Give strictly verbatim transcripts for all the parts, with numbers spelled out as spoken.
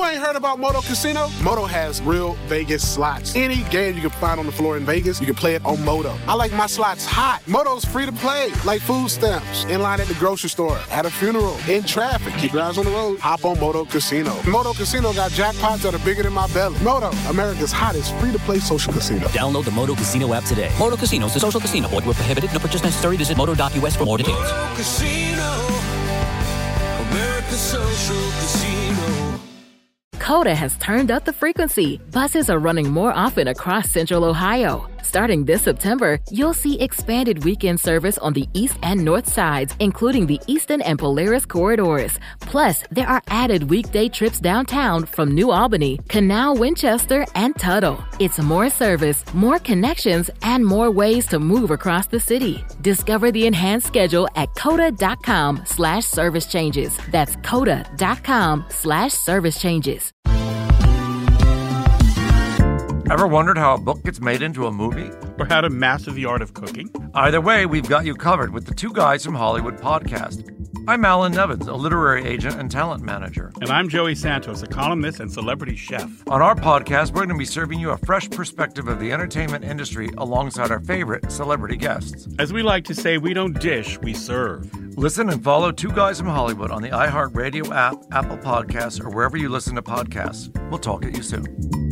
You ain't heard about Moto Casino? Moto has real Vegas slots. Any game you can find on the floor in Vegas, you can play it on Moto. I like my slots hot. Moto's free to play, like food stamps, in line at the grocery store, at a funeral, in traffic. Keep your eyes on the road. Hop on Moto Casino. Moto Casino got jackpots that are bigger than my belly. Moto, America's hottest free-to-play social casino. Download the Moto Casino app today. Moto Casino is a social casino. Void where prohibited. No purchase necessary. Visit moto dot U S for more details. Moto Casino. America's social casino. Coda has turned up the frequency. Buses are running more often across Central Ohio. Starting this September, you'll see expanded weekend service on the east and north sides, including the Eastern and Polaris corridors. Plus, there are added weekday trips downtown from New Albany, Canal, Winchester, and Tuttle. It's more service, more connections, and more ways to move across the city. Discover the enhanced schedule at coda.com slash service changes. That's coda.com slash service changes. Ever wondered how a book gets made into a movie? Or how to master the art of cooking? Either way, we've got you covered with the Two Guys from Hollywood podcast. I'm Alan Nevins, a literary agent and talent manager. And I'm Joey Santos, a columnist and celebrity chef. On our podcast, we're going to be serving you a fresh perspective of the entertainment industry alongside our favorite celebrity guests. As we like to say, we don't dish, we serve. Listen and follow Two Guys from Hollywood on the iHeartRadio app, Apple Podcasts, or wherever you listen to podcasts. We'll talk at you soon.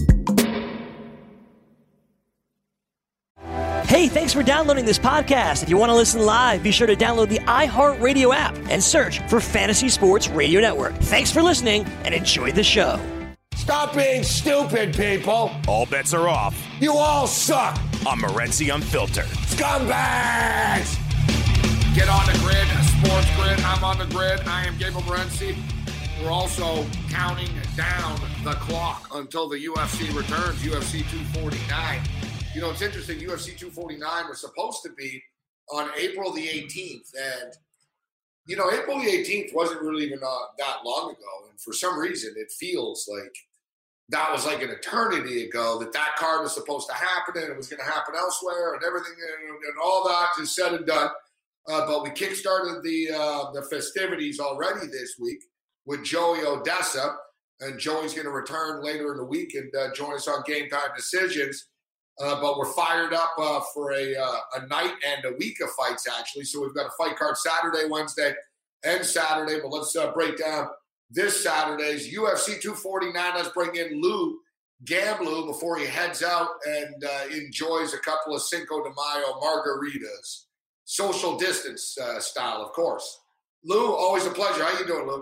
Hey, thanks for downloading this podcast. If you want to listen live, be sure to download the iHeartRadio app and search for Fantasy Sports Radio Network. Thanks for listening and enjoy the show. Stop being stupid, people. All bets are off. You all suck. I'm Morency Unfiltered. Scumbags! Get on the grid, a sports grid. I'm on the grid. I am Gabriel Morency. We're also counting down the clock until the U F C returns, U F C two forty-nine. You know, it's interesting, U F C two forty-nine was supposed to be on April the eighteenth. And, you know, April the eighteenth wasn't really even uh, that long ago. And for some reason, it feels like that was like an eternity ago that that card was supposed to happen and it was going to happen elsewhere and everything and, and all that is said and done. Uh, but we kickstarted the, uh, the festivities already this week with Joey Odessa. And Joey's going to return later in the week and uh, join us on Game Time Decisions. Uh, but we're fired up uh, for a uh, a night and a week of fights, actually. So we've got a fight card Saturday, Wednesday, and Saturday. But let's uh, break down this Saturday's U F C two forty-nine. Let's bring in Lou Gamblu before he heads out and uh, enjoys a couple of Cinco de Mayo margaritas. Social distance uh, style, of course. Lou, always a pleasure. How you doing, Lou?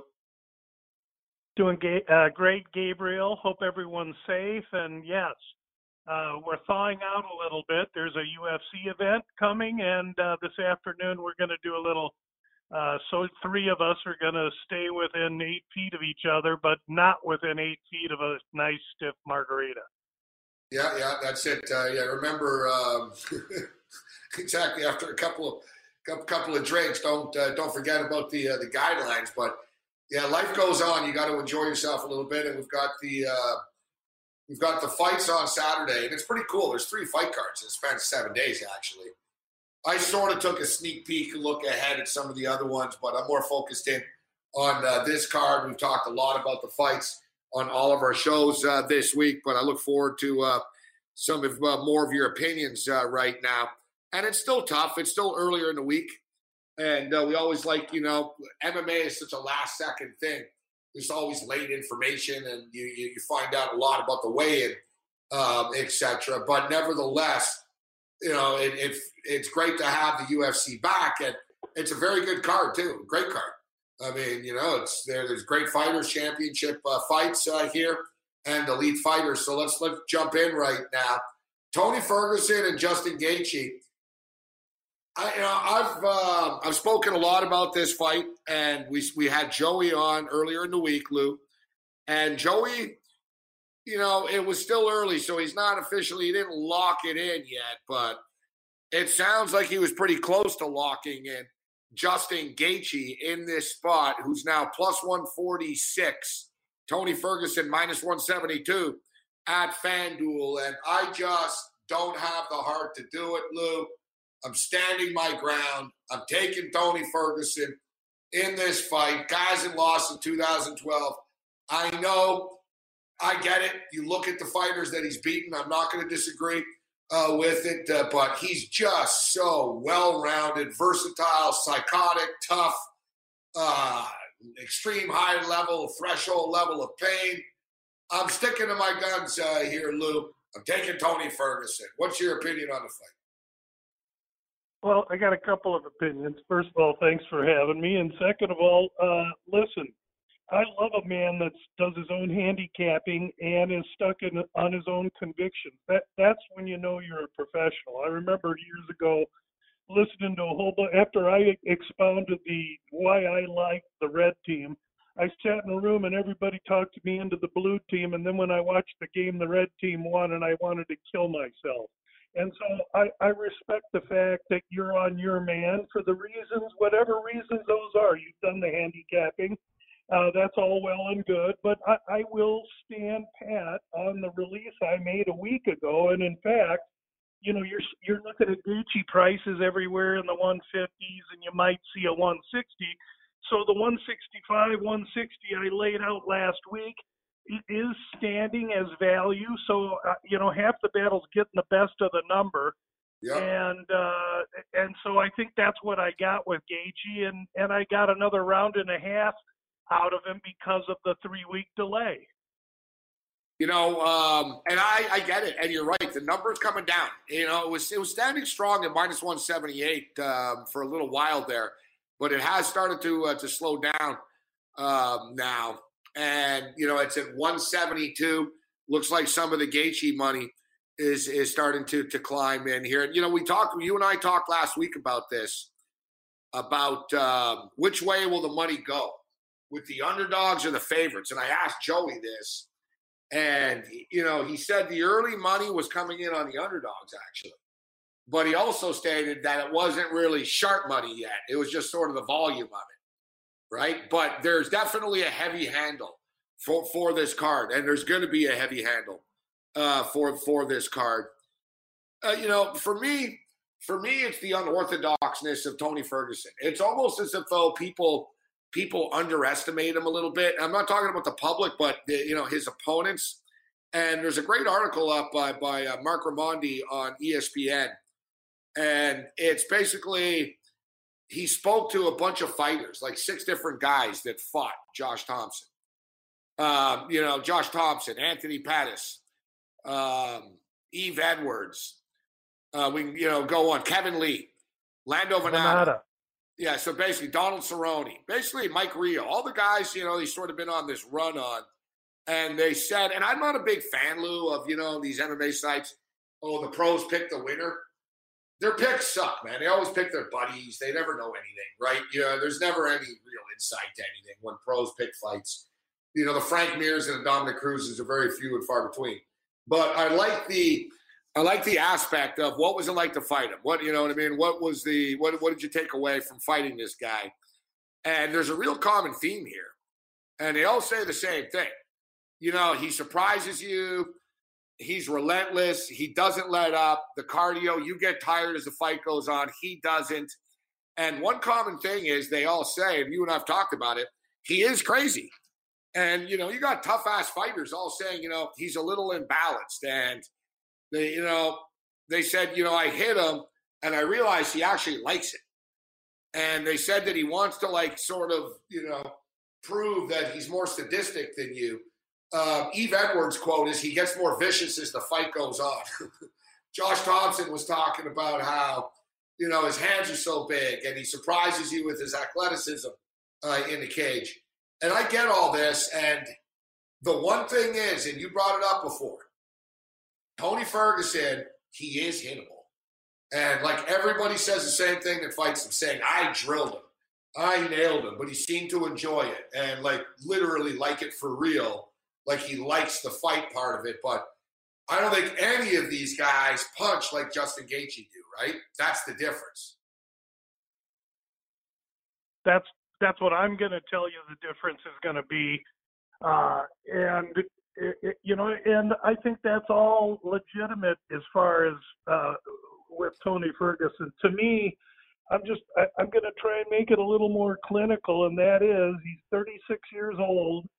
Doing ga- uh, great, Gabriel. Hope everyone's safe. And, yes. Uh, we're thawing out a little bit. There's a U F C event coming, and uh, this afternoon we're going to do a little, uh, so three of us are going to stay within eight feet of each other, but not within eight feet of a nice stiff margarita. Yeah, yeah, that's it. Uh, yeah, remember, um, exactly after a couple of couple of drinks, don't uh, don't forget about the uh, the guidelines. But, yeah, life goes on. You got to enjoy yourself a little bit, and we've got the uh, – We've got the fights on Saturday, and it's pretty cool. There's three fight cards. It spans seven days, actually. I sort of took a sneak peek look ahead at some of the other ones, but I'm more focused in on uh, this card. We've talked a lot about the fights on all of our shows uh, this week, but I look forward to uh, some of uh, more of your opinions uh, right now. And it's still tough. It's still earlier in the week, and uh, we always like, you know, M M A is such a last-second thing. There's always late information, and you, you, you find out a lot about the weigh-in, um, et cetera. But nevertheless, you know, it, it, it's great to have the U F C back, and it's a very good card, too. Great card. I mean, you know, it's there. There's great fighters, championship uh, fights uh, here, and elite fighters. So let's let's jump in right now. Tony Ferguson and Justin Gaethje. I, you know, I've uh, I've spoken a lot about this fight, and we we had Joey on earlier in the week, Lou, and Joey, you know, it was still early, so he's not officially, he didn't lock it in yet, but it sounds like he was pretty close to locking in Justin Gaethje in this spot, who's now plus one forty-six, Tony Ferguson minus one seventy-two at FanDuel, and I just don't have the heart to do it, Lou. I'm standing my ground. I'm taking Tony Ferguson in this fight. Guy hasn't lost in two thousand twelve. I know I get it. You look at the fighters that he's beaten. I'm not going to disagree uh, with it, uh, but he's just so well-rounded, versatile, psychotic, tough, uh, extreme high level, threshold level of pain. I'm sticking to my guns uh, here, Lou. I'm taking Tony Ferguson. What's your opinion on the fight? Well, I got a couple of opinions. First of all, thanks for having me. And second of all, uh, listen, I love a man that does his own handicapping and is stuck in, on his own convictions. That That's when you know you're a professional. I remember years ago listening to a whole bunch, after I expounded the why I liked the red team, I sat in a room and everybody talked me into the blue team. And then when I watched the game, the red team won and I wanted to kill myself. And so I, I respect the fact that you're on your man for the reasons, whatever reasons those are. You've done the handicapping. Uh, that's all well and good. But I, I will stand pat on the release I made a week ago. And in fact, you know, you're you're looking at Gaethje prices everywhere in the one fifties, and you might see a one sixty. So the one sixty-five, one sixty I laid out last week, it is standing as value. So, uh, you know, half the battle's getting the best of the number. Yep. And uh, and so I think that's what I got with Gaethje. And, and I got another round and a half out of him because of the three-week delay. You know, um, and I, I get it. And you're right. The number's coming down. You know, it was it was standing strong at minus one seventy-eight um, for a little while there. But it has started to uh, to slow down um, now. And, you know, it's at one seventy-two. Looks like some of the Gaethje money is is starting to to climb in here. And, you know, we talked, you and I talked last week about this, about um, which way will the money go, with the underdogs or the favorites. And I asked Joey this, and, you know, he said the early money was coming in on the underdogs, actually. But he also stated that it wasn't really sharp money yet. It was just sort of the volume of it, right? But there's definitely a heavy handle for, for this card, and there's going to be a heavy handle uh, for for this card. Uh, you know, for me, for me, it's the unorthodoxness of Tony Ferguson. It's almost as if though people people underestimate him a little bit. I'm not talking about the public, but the, you know, his opponents. And there's a great article up by by uh, Mark Raimondi on E S P N. And it's basically, he spoke to a bunch of fighters, like six different guys that fought Josh Thompson. Um, you know, Josh Thompson, Anthony Pettis, um, Eve Edwards. Uh, we can, you know, go on. Kevin Lee, Lando Venata. Yeah, so basically Donald Cerrone, basically Mike Rio, all the guys, you know, he's sort of been on this run on. And they said, and I'm not a big fan, Lou, of, you know, these M M A sites, oh, the pros pick the winner. Their picks suck, man. They always pick their buddies. They never know anything, right? You know, there's never any real insight to anything when pros pick fights. You know, the Frank Mirs and the Dominic Cruzes are very few and far between. But I like the I like the aspect of what was it like to fight him? What, you know what I mean? What was the what what did you take away from fighting this guy? And there's a real common theme here. And they all say the same thing. You know, he surprises you. He's relentless. He doesn't let up. The cardio, you get tired as the fight goes on. He doesn't. And one common thing is they all say, and you and I have talked about it, he is crazy. And, you know, you got tough-ass fighters all saying, you know, he's a little imbalanced. And, they, you know, they said, you know, I hit him, and I realized he actually likes it. And they said that he wants to, like, sort of, you know, prove that he's more sadistic than you. Uh, Eve Edwards' quote is, he gets more vicious as the fight goes on. Josh Thompson was talking about how, you know, his hands are so big and he surprises you with his athleticism uh, in the cage. And I get all this. And the one thing is, and you brought it up before, Tony Ferguson, he is hittable. And like everybody says the same thing that fights him, saying, I drilled him. I nailed him. But he seemed to enjoy it and like literally like it for real. Like he likes the fight part of it, but I don't think any of these guys punch like Justin Gaethje do, right? That's the difference. That's that's what I'm going to tell you the difference is going to be. Uh, and, it, it, you know, and I think that's all legitimate as far as uh, with Tony Ferguson. To me, I'm just, I, I'm going to try and make it a little more clinical, and that is he's thirty-six years old.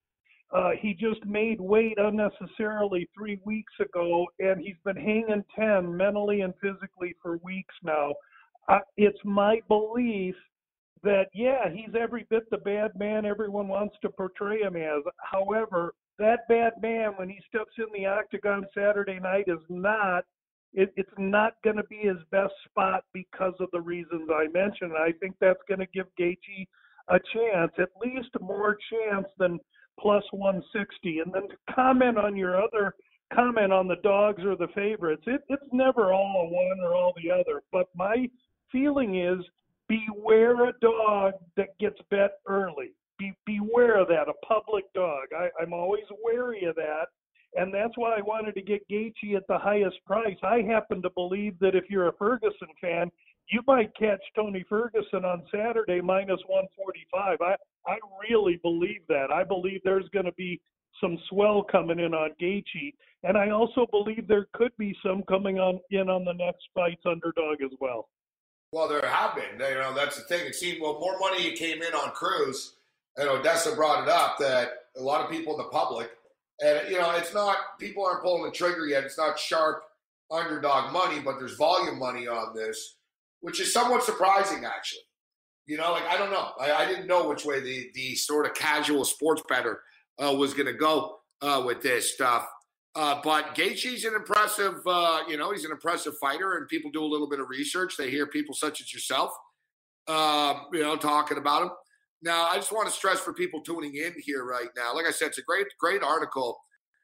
Uh, he just made weight unnecessarily three weeks ago, and he's been hanging ten mentally and physically for weeks now. Uh, it's my belief that, yeah, he's every bit the bad man everyone wants to portray him as. However, that bad man, when he steps in the octagon Saturday night, is not, it, it's not going to be his best spot because of the reasons I mentioned. I think that's going to give Gaethje a chance, at least more chance than plus one sixty. And then to comment on your other comment on the dogs or the favorites, it, it's never all one or all the other. But my feeling is beware a dog that gets bet early. Be, beware of that, a public dog. I, I'm always wary of that. And that's why I wanted to get Gaethje at the highest price. I happen to believe that if you're a Ferguson fan, you might catch Tony Ferguson on Saturday minus one forty-five. I, I really believe that. I believe there's going to be some swell coming in on Gaethje. And I also believe there could be some coming on in on the next fight's underdog as well. Well, there have been. You know, that's the thing. It seemed, well, more money came in on Cruz, and Odessa brought it up that a lot of people in the public, and, you know, it's not, people aren't pulling the trigger yet. It's not sharp underdog money, but there's volume money on this, which is somewhat surprising, actually. You know, like, I don't know. I, I didn't know which way the, the sort of casual sports bettor uh, was going to go uh, with this stuff. Uh, but Gaethje's an impressive, uh, you know, he's an impressive fighter, and people do a little bit of research. They hear people such as yourself, uh, you know, talking about him. Now, I just want to stress for people tuning in here right now. Like I said, it's a great, great article.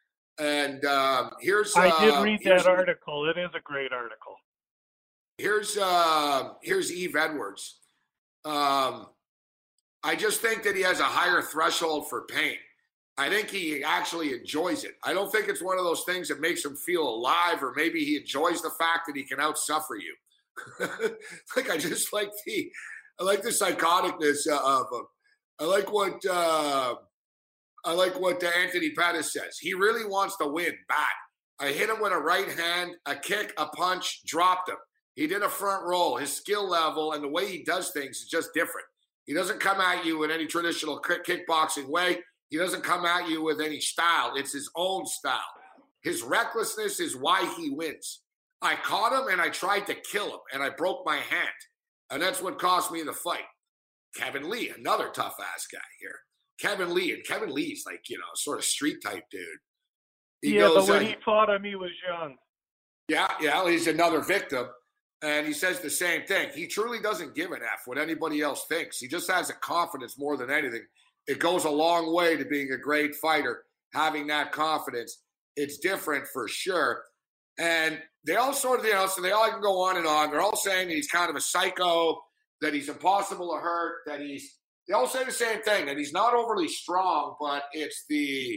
And um, here's. Uh, I did read that article. It is a great article. Here's uh, here's Eve Edwards. Um, I just think that he has a higher threshold for pain. I think he actually enjoys it. I don't think it's one of those things that makes him feel alive, or maybe he enjoys the fact that he can outsuffer you. Like, I just like the, I like the psychoticness uh, of him. I like what, uh, I like what uh, Anthony Pettis says. He really wants to win bad. I hit him with a right hand, a kick, a punch, dropped him. He did a front roll. His skill level and the way he does things is just different. He doesn't come at you in any traditional kickboxing way. He doesn't come at you with any style. It's his own style. His recklessness is why he wins. I caught him and I tried to kill him and I broke my hand. And that's what cost me the fight. Kevin Lee, another tough ass guy here. Kevin Lee, and Kevin Lee's like, you know, sort of street type dude. He yeah, goes, but when uh, he fought him, he was young. Yeah, yeah, he's another victim. And he says the same thing. He truly doesn't give an F what anybody else thinks. He just has a confidence more than anything. It goes a long way to being a great fighter, having that confidence. It's different for sure. And they all sort of, you know, so they all can go on and on. They're all saying that he's kind of a psycho, that he's impossible to hurt, that he's, they all say the same thing, that he's not overly strong, but it's the,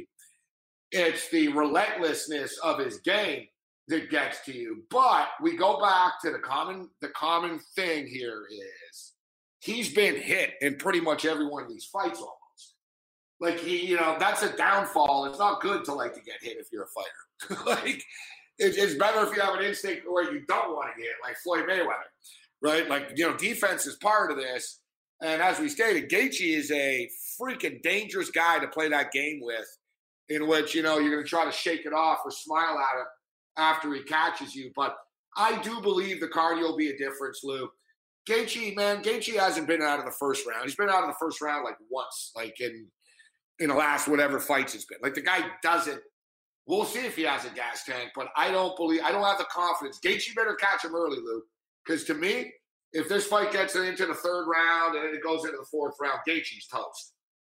it's the relentlessness of his game that gets to you. But we go back to the common, the common thing here is he's been hit in pretty much every one of these fights almost. Like, he, you know, that's a downfall. It's not good to like to get hit if you're a fighter. Like, it's, it's better if you have an instinct where you don't want to get hit, like Floyd Mayweather, right? Like, you know, defense is part of this. And as we stated, Gaethje is a freaking dangerous guy to play that game with, in which, you know, you're going to try to shake it off or smile at him after he catches you. But I do believe the cardio will be a difference, Lou. Gaethje, man, Gaethje hasn't been out of the first round. He's been out of the first round like once, like in in the last whatever fights it's been. Like, the guy doesn't. We'll see if he has a gas tank, but I don't believe, I don't have the confidence. Gaethje better catch him early, Lou. Because to me, if this fight gets into the third round and then it goes into the fourth round, Gaethje's toast.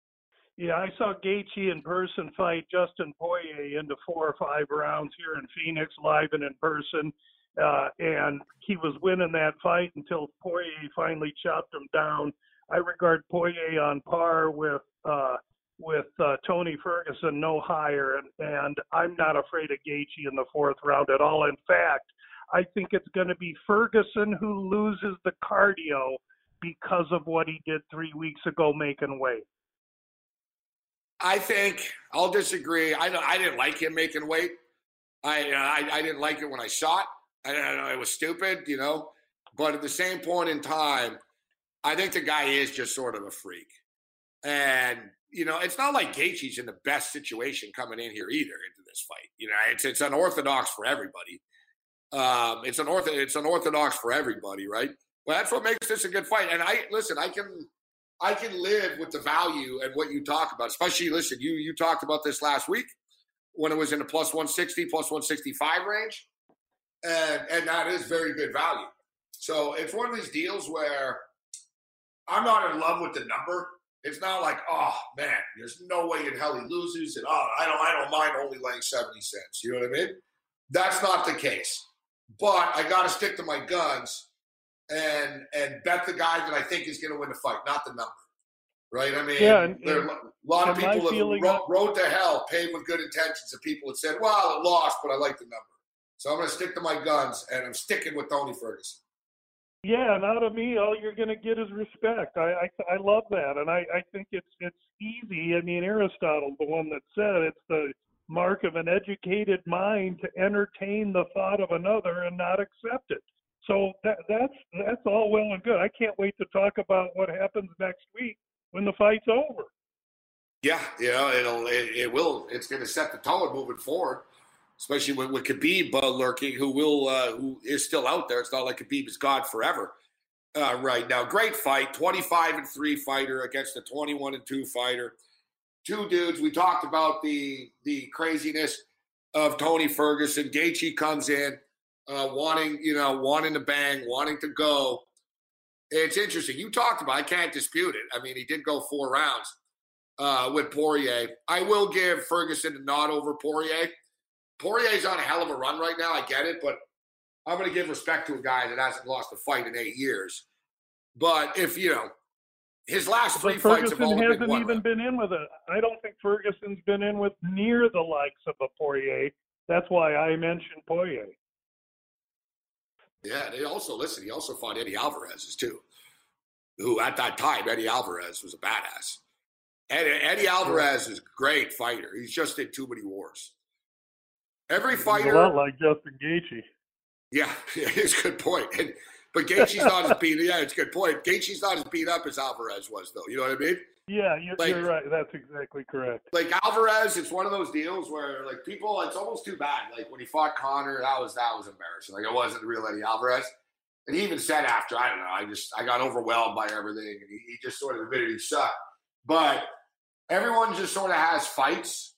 Yeah, I saw Gaethje in person fight Justin Poirier into four or five rounds here in Phoenix, live and in person. Uh, and he was winning that fight until Poirier finally chopped him down. I regard Poirier on par with uh, with uh, Tony Ferguson, no higher, and, and I'm not afraid of Gaethje in the fourth round at all. In fact, I think it's going to be Ferguson who loses the cardio because of what he did three weeks ago making weight. I think I'll disagree. I don't, I didn't like him making weight. I, I I didn't like it when I saw it. I don't know, it was stupid, you know. But at the same point in time, I think the guy is just sort of a freak. And, you know, it's not like Gaethje's in the best situation coming in here either into this fight. You know, it's it's unorthodox for everybody. Um, it's unorthodox, it's unorthodox for everybody, right? Well, that's what makes this a good fight. And I listen, I can I can live with the value and what you talk about. Especially, listen, you you talked about this last week when it was in the plus one sixty, plus one sixty-five range. And and that is very good value. So it's one of these deals where I'm not in love with the number. It's not like, oh man, there's no way in hell he loses, and oh, I don't, I don't mind only laying seventy cents. You know what I mean? That's not the case. But I got to stick to my guns and and bet the guy that I think is going to win the fight, not the number. Right? I mean, yeah, and, there are a lot of people that wrote, wrote to hell, paid with good intentions, of people that said, "Well, it lost, but I like the number." So I'm going to stick to my guns, and I'm sticking with Tony Ferguson. Yeah, and out of me, all you're going to get is respect. I, I I love that, and I, I think it's it's easy. I mean, Aristotle's the one that said it's the mark of an educated mind to entertain the thought of another and not accept it. So that that's that's all well and good. I can't wait to talk about what happens next week when the fight's over. Yeah, you know, it'll it, it will. It's going to set the tone moving forward. Especially with, with Khabib uh, lurking, who will uh, who is still out there. It's not like Khabib is gone forever uh, right now. Great fight, twenty-five and three fighter against a twenty-one and two fighter. Two dudes. We talked about the the craziness of Tony Ferguson. Gaethje comes in uh, wanting, you know, wanting to bang, wanting to go. It's interesting. You talked about. I can't dispute it. I mean, he did go four rounds uh, with Poirier. I will give Ferguson a nod over Poirier. Poirier's on a hell of a run right now. I get it, but I'm going to give respect to a guy that hasn't lost a fight in eight years. But if, you know, his last three but fights have Ferguson all hasn't been one even round. been in with it. I don't think Ferguson's been in with near the likes of a Poirier. That's why I mentioned Poirier. Yeah, they also, listen, he also fought Eddie Alvarez, too, who at that time, Eddie Alvarez was a badass. Eddie, Eddie Alvarez is a great fighter. He's just in too many wars. Every fighter, a lot like Justin Gaethje. Yeah, it's a good point. And, but Gaethje's not as beat. Yeah, it's a good point. Gaethje's not as beat up as Alvarez was, though. You know what I mean? Yeah, you're, like, you're right. That's exactly correct. Like Alvarez, it's one of those deals where, like, people, it's almost too bad. Like when he fought Conor, that was that was embarrassing. Like it wasn't the real Eddie Alvarez. And he even said after, I don't know, I just I got overwhelmed by everything, and he, he just sort of admitted he sucked. But everyone just sort of has fights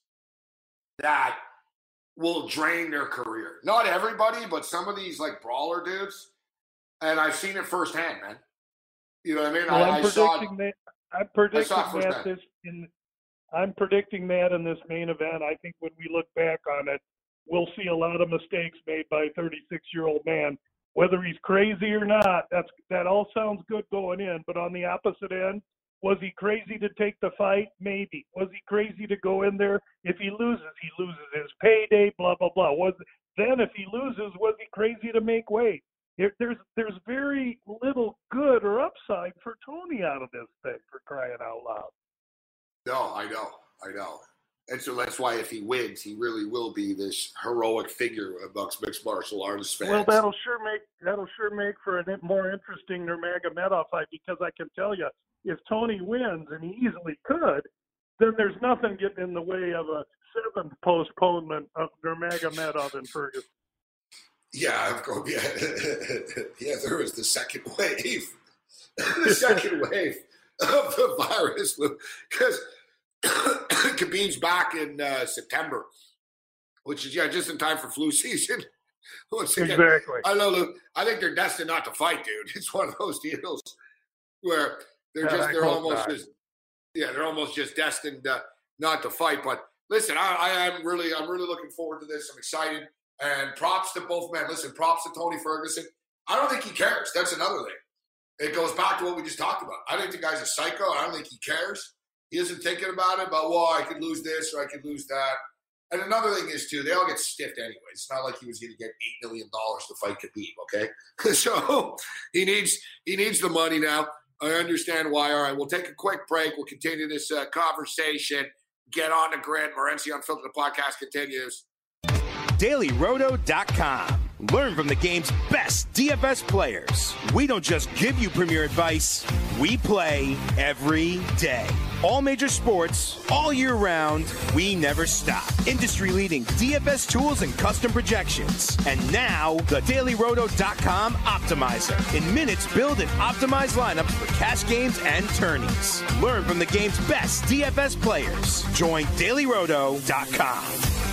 that will drain their career. Not everybody, but some of these like brawler dudes. And I've seen it firsthand, man. You know what I mean? Well, I, I'm I predicting saw that. I'm predicting that that this in. I'm predicting that in this main event. I think when we look back on it, we'll see a lot of mistakes made by a thirty-six-year-old man. Whether he's crazy or not, that's that all sounds good going in. But on the opposite end, was he crazy to take the fight? Maybe. Was he crazy to go in there? If he loses, he loses his payday, blah, blah, blah. Was Then if he loses, was he crazy to make weight? If there's there's very little good or upside for Tony out of this thing, for crying out loud. No, I know. I know. And so that's why if he wins, he really will be this heroic figure amongst mixed martial arts fans. Well, that'll sure make that'll sure make for a more interesting Nurmagomedov fight, because I can tell you, if Tony wins, and he easily could, then there's nothing getting in the way of a seventh postponement of Nurmagomedov and Ferguson. Yeah, of course. Yeah, yeah. There was the second wave, the second wave of the virus, because Khabib's back in uh, September, which is yeah, just in time for flu season. Once again, exactly. I know. Look, I think they're destined not to fight, dude. It's one of those deals where they're yeah, just I they're almost not. just yeah, they're almost just destined uh, not to fight. But listen, I, I am really I'm really looking forward to this. I'm excited, and props to both men. Listen, props to Tony Ferguson. I don't think he cares. That's another thing. It goes back to what we just talked about. I think the guy's a psycho. I don't think he cares. He isn't thinking about it, about, well, I could lose this or I could lose that. And another thing is, too, they all get stiffed anyway. It's not like he was going to get eight million dollars to fight Khabib, okay? So he needs he needs the money now. I understand why. All right, we'll take a quick break. We'll continue this uh, conversation. Get on the grid. Morency Unfiltered, the podcast continues. Daily Roto dot com. Learn from the game's best D F S players. We don't just give you premier advice, we play every day. all major sports, all year round, we never stop. Industry-leading D F S tools and custom projections. And now, the Daily Roto dot com Optimizer. In minutes, build and optimize lineups for cash games and tourneys. Learn from the game's best D F S players. Join Daily Roto dot com.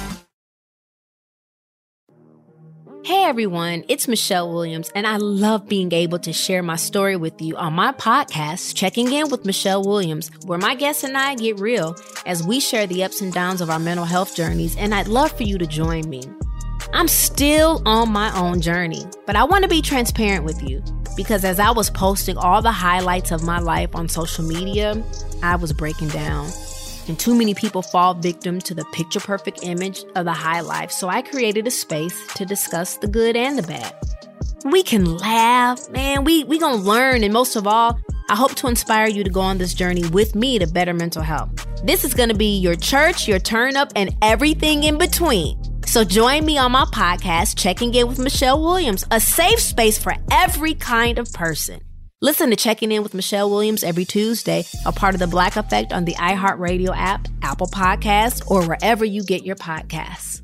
Hey everyone, it's Michelle Williams, and I love being able to share my story with you on my podcast, Checking In with Michelle Williams, where my guests and I get real as we share the ups and downs of our mental health journeys, and I'd love for you to join me. I'm still on my own journey, but I want to be transparent with you because as I was posting all the highlights of my life on social media, I was breaking down. And too many people fall victim to the picture-perfect image of the high life, so I created a space to discuss the good and the bad. We can laugh, man, we we gonna learn, and most of all, I hope to inspire you to go on this journey with me to better mental health. This is gonna be your church, your turn-up, and everything in between. So join me on my podcast, Checking In with Michelle Williams, a safe space for every kind of person. Listen to Checking In with Michelle Williams every Tuesday, a part of the Black Effect on the iHeartRadio app, Apple Podcasts, or wherever you get your podcasts.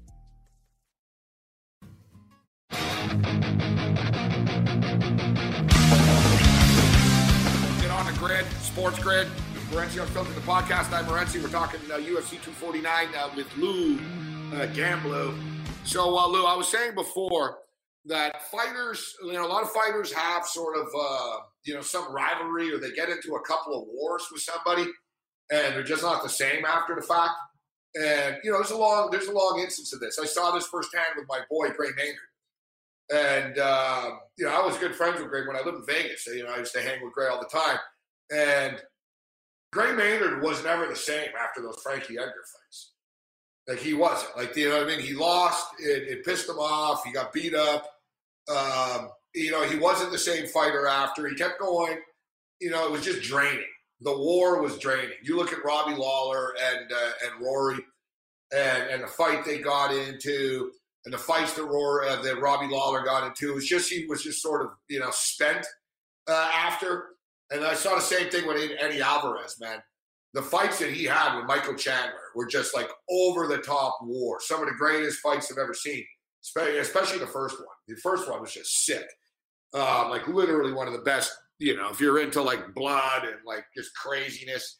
Get on the grid, Sports Grid. Morency Unfiltered, the podcast. I'm Morency. We're talking uh, U F C two forty-nine uh, with Lou uh, Gamblou. So, uh, Lou, I was saying before that fighters, you know, a lot of fighters have sort of, uh, you know, some rivalry or they get into a couple of wars with somebody and they're just not the same after the fact. And, you know, there's a long, there's a long instance of this. I saw this firsthand with my boy, Gray Maynard. And, uh, you know, I was good friends with Gray when I lived in Vegas. You know, I used to hang with Gray all the time. And Gray Maynard was never the same after those Frankie Edgar fights. Like, he wasn't. Like, you know what I mean? He lost. It, it pissed him off. He got beat up. Um, you know, he wasn't the same fighter after. He kept going. You know, it was just draining. The war was draining. You look at Robbie Lawler and uh, and Rory and, and the fight they got into and the fights that, Rory, uh, that Robbie Lawler got into. It was just, he was just sort of, you know, spent uh, after. And I saw the same thing with Eddie Alvarez, man. The fights that he had with Michael Chandler were just like over-the-top war. Some of the greatest fights I've ever seen, especially the first one. The first one was just sick. Um, like literally one of the best, you know, if you're into like blood and like just craziness,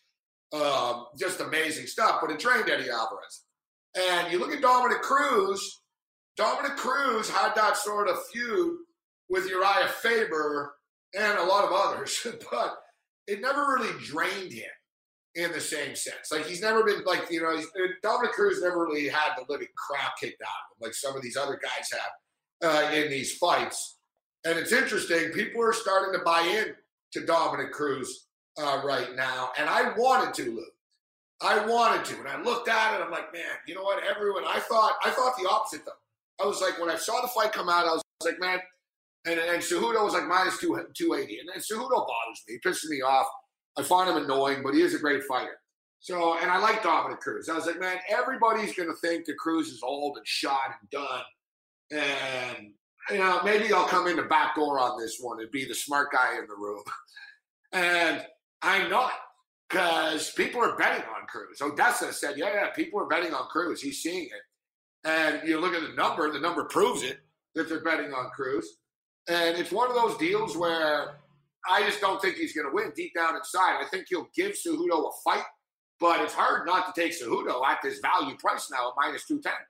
um, just amazing stuff. But it drained Eddie Alvarez. And you look at Dominic Cruz, Dominic Cruz had that sort of feud with Uriah Faber and a lot of others, but it never really drained him in the same sense. Like, he's never been, like, you know, he's, Dominic Cruz never really had the living crap kicked out of him like some of these other guys have uh, in these fights. And it's interesting. People are starting to buy in to Dominic Cruz uh, right now. And I wanted to, Lou. I wanted to. And I looked at it, I'm like, man, you know what? Everyone, I thought, I thought the opposite, though. I was like, when I saw the fight come out, I was like, man, and, and Cejudo was like minus two, two eighty. And then Cejudo bothers me. He pisses me off. I find him annoying, but he is a great fighter. So, and I like Dominic Cruz. I was like, man, everybody's going to think that Cruz is old and shot and done. And, you know, maybe I'll come in the back door on this one and be the smart guy in the room. And I'm not, because people are betting on Cruz. Odessa said, yeah, yeah, people are betting on Cruz. He's seeing it. And you look at the number, the number proves it, that they're betting on Cruz. And it's one of those deals where I just don't think he's going to win deep down inside. I think he'll give Cejudo a fight, but it's hard not to take Cejudo at this value price now at minus two ten.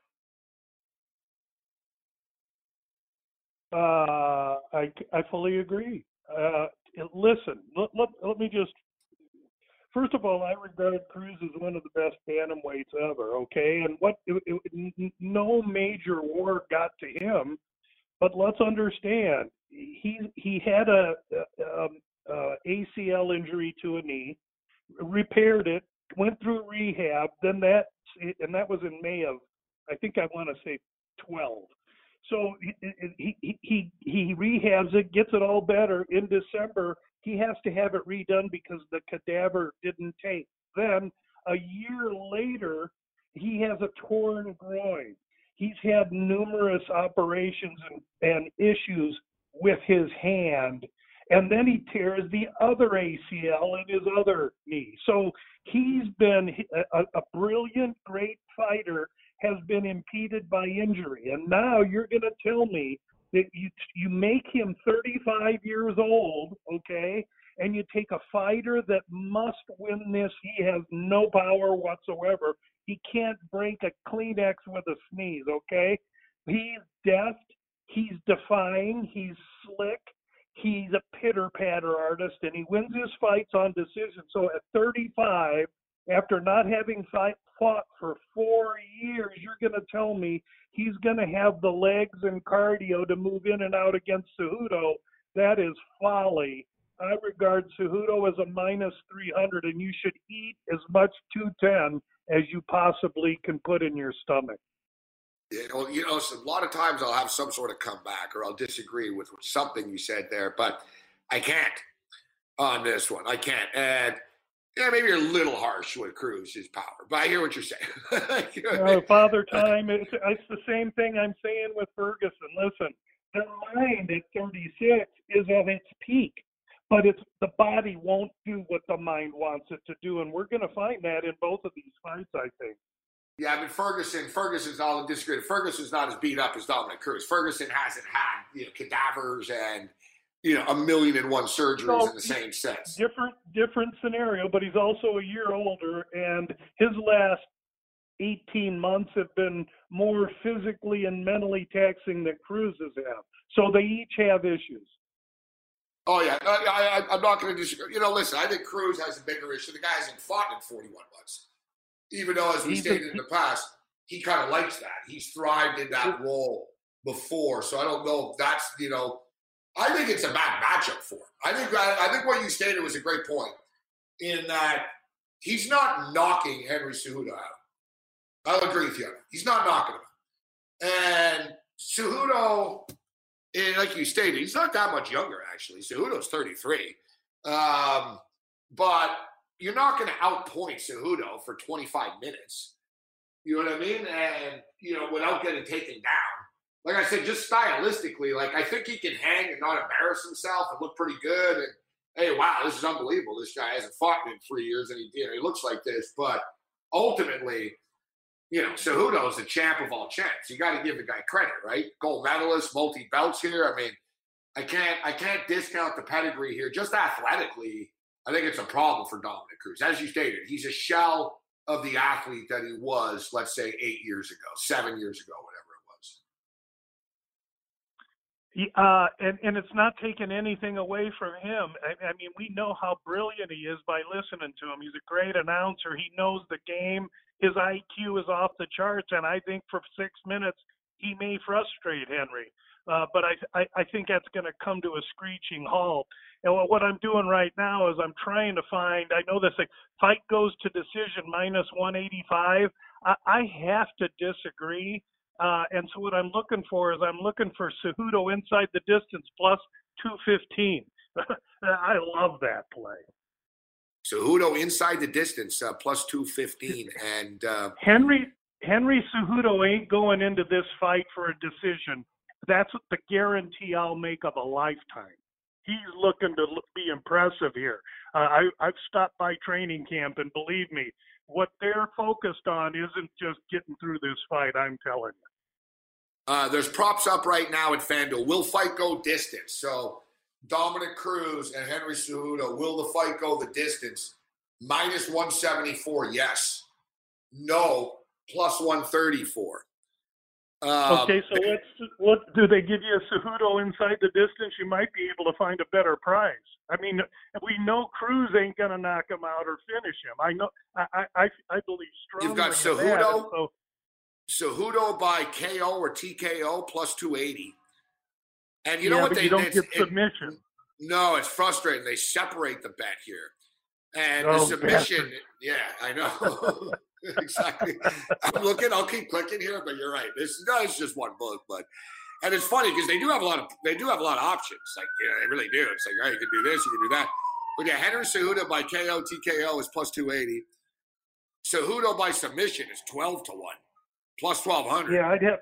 Uh, I, I fully agree. Uh, listen, let, let, let me just, first of all, I regard Cruz as one of the best bantamweights ever, okay? And what it, it, no major war got to him, but let's understand, he he had a, a, a A C L injury to a knee, repaired it, went through rehab. Then that and that was in May of, I think I want to say twelve. So he he he he rehabs it, gets it all better. In December, he has to have it redone because the cadaver didn't take. Then a year later, he has a torn groin. He's had numerous operations and, and issues with his hand, and then he tears the other A C L in his other knee. So he's been a, a brilliant, great fighter, has been impeded by injury. And now you're going to tell me that you you make him thirty-five years old, okay, and you take a fighter that must win this. He has no power whatsoever. He can't break a Kleenex with a sneeze, okay? He's deft. He's defying. He's slick. He's a pitter-patter artist, and he wins his fights on decision. So at thirty-five, after not having fight, fought for four years, you're going to tell me he's going to have the legs and cardio to move in and out against Cejudo. That is folly. I regard Cejudo as a minus three hundred, and you should eat as much two ten as you possibly can put in your stomach. You know, you know, so a lot of times I'll have some sort of comeback or I'll disagree with something you said there, but I can't on this one. I can't. And yeah, maybe you're a little harsh with Cruz's power, but I hear what you're saying. You know, uh, Father Time, it's, it's the same thing I'm saying with Ferguson. Listen, the mind at thirty-six is at its peak, but it's the body won't do what the mind wants it to do, and we're going to find that in both of these fights, I think. Yeah, I mean, Ferguson, Ferguson's all in disagreement. Ferguson's not as beat up as Dominic Cruz. Ferguson hasn't had, you know, cadavers and, you know, a million and one surgeries so, in the same sense. Different, different scenario, but he's also a year older, and his last eighteen months have been more physically and mentally taxing than Cruz's have. So they each have issues. Oh, yeah. I, I, I'm not going to disagree. You know, listen, I think Cruz has a bigger issue. The guy hasn't fought in forty-one months. Even though, as we He's stated a, in the past, he kind of likes that. He's thrived in that role before. So I don't know if that's, you know, I think it's a bad matchup for him. I think I, I think what you stated was a great point in that he's not knocking Henry Cejudo out. I'll agree with you. He's not knocking him out. And Cejudo, and like you stated, he's not that much younger, actually. Cejudo's thirty-three. Um, but you're not going to outpoint Cejudo for twenty-five minutes. You know what I mean? And, you know, without getting taken down. Like I said, just stylistically, like I think he can hang and not embarrass himself and look pretty good. And, hey, wow, this is unbelievable. This guy hasn't fought in three years and he, you know, he looks like this. But ultimately, you know, Cejudo is the champ of all champs. You got to give the guy credit, right? Gold medalist, multi-belts here. I mean, I can't, I can't discount the pedigree here. Just athletically, I think it's a problem for Dominic Cruz. As you stated, he's a shell of the athlete that he was, let's say, eight years ago, seven years ago, whatever it was. He, uh, and, and it's not taking anything away from him. I, I mean, we know how brilliant he is by listening to him. He's a great announcer. He knows the game. His I Q is off the charts, and I think for six minutes he may frustrate Henry. Uh, but I, I, I think that's going to come to a screeching halt. And what I'm doing right now is I'm trying to find, I know this like, fight goes to decision minus one eighty-five. I, I have to disagree. Uh, and so what I'm looking for is I'm looking for Cejudo inside the distance plus two fifteen. I love that play. Cejudo inside the distance uh, plus two fifteen. And uh... Henry Henry Cejudo ain't going into this fight for a decision. That's the guarantee I'll make of a lifetime. He's looking to look, be impressive here. Uh, I, I've stopped by training camp, and believe me, what they're focused on isn't just getting through this fight, I'm telling you. Uh, there's props up right now at FanDuel. Will fight go distance? So Dominic Cruz and Henry Cejudo, will the fight go the distance? minus one seventy-four, yes. No, plus one thirty-four. Um, okay, so what's, what do they give you a Cejudo inside the distance? You might be able to find a better price. I mean, we know Cruz ain't gonna knock him out or finish him. I know. I I, I believe strongly. You've got Cejudo, that, so. Cejudo by K O or T K O plus two eighty. And you yeah, know what but they you don't it, get submission. It, no, it's frustrating. They separate the bet here, and oh, the submission. bastard. Yeah, I know. Exactly. I'm looking. I'll keep clicking here, but you're right. This no, it's just one book, but and it's funny because they do have a lot of they do have a lot of options. Like yeah, they really do. It's like oh, you can do this, you can do that. But yeah, Henry Cejudo by K O T K O is plus two eighty. Cejudo by submission is twelve to one, plus twelve hundred. Yeah, I'd have to,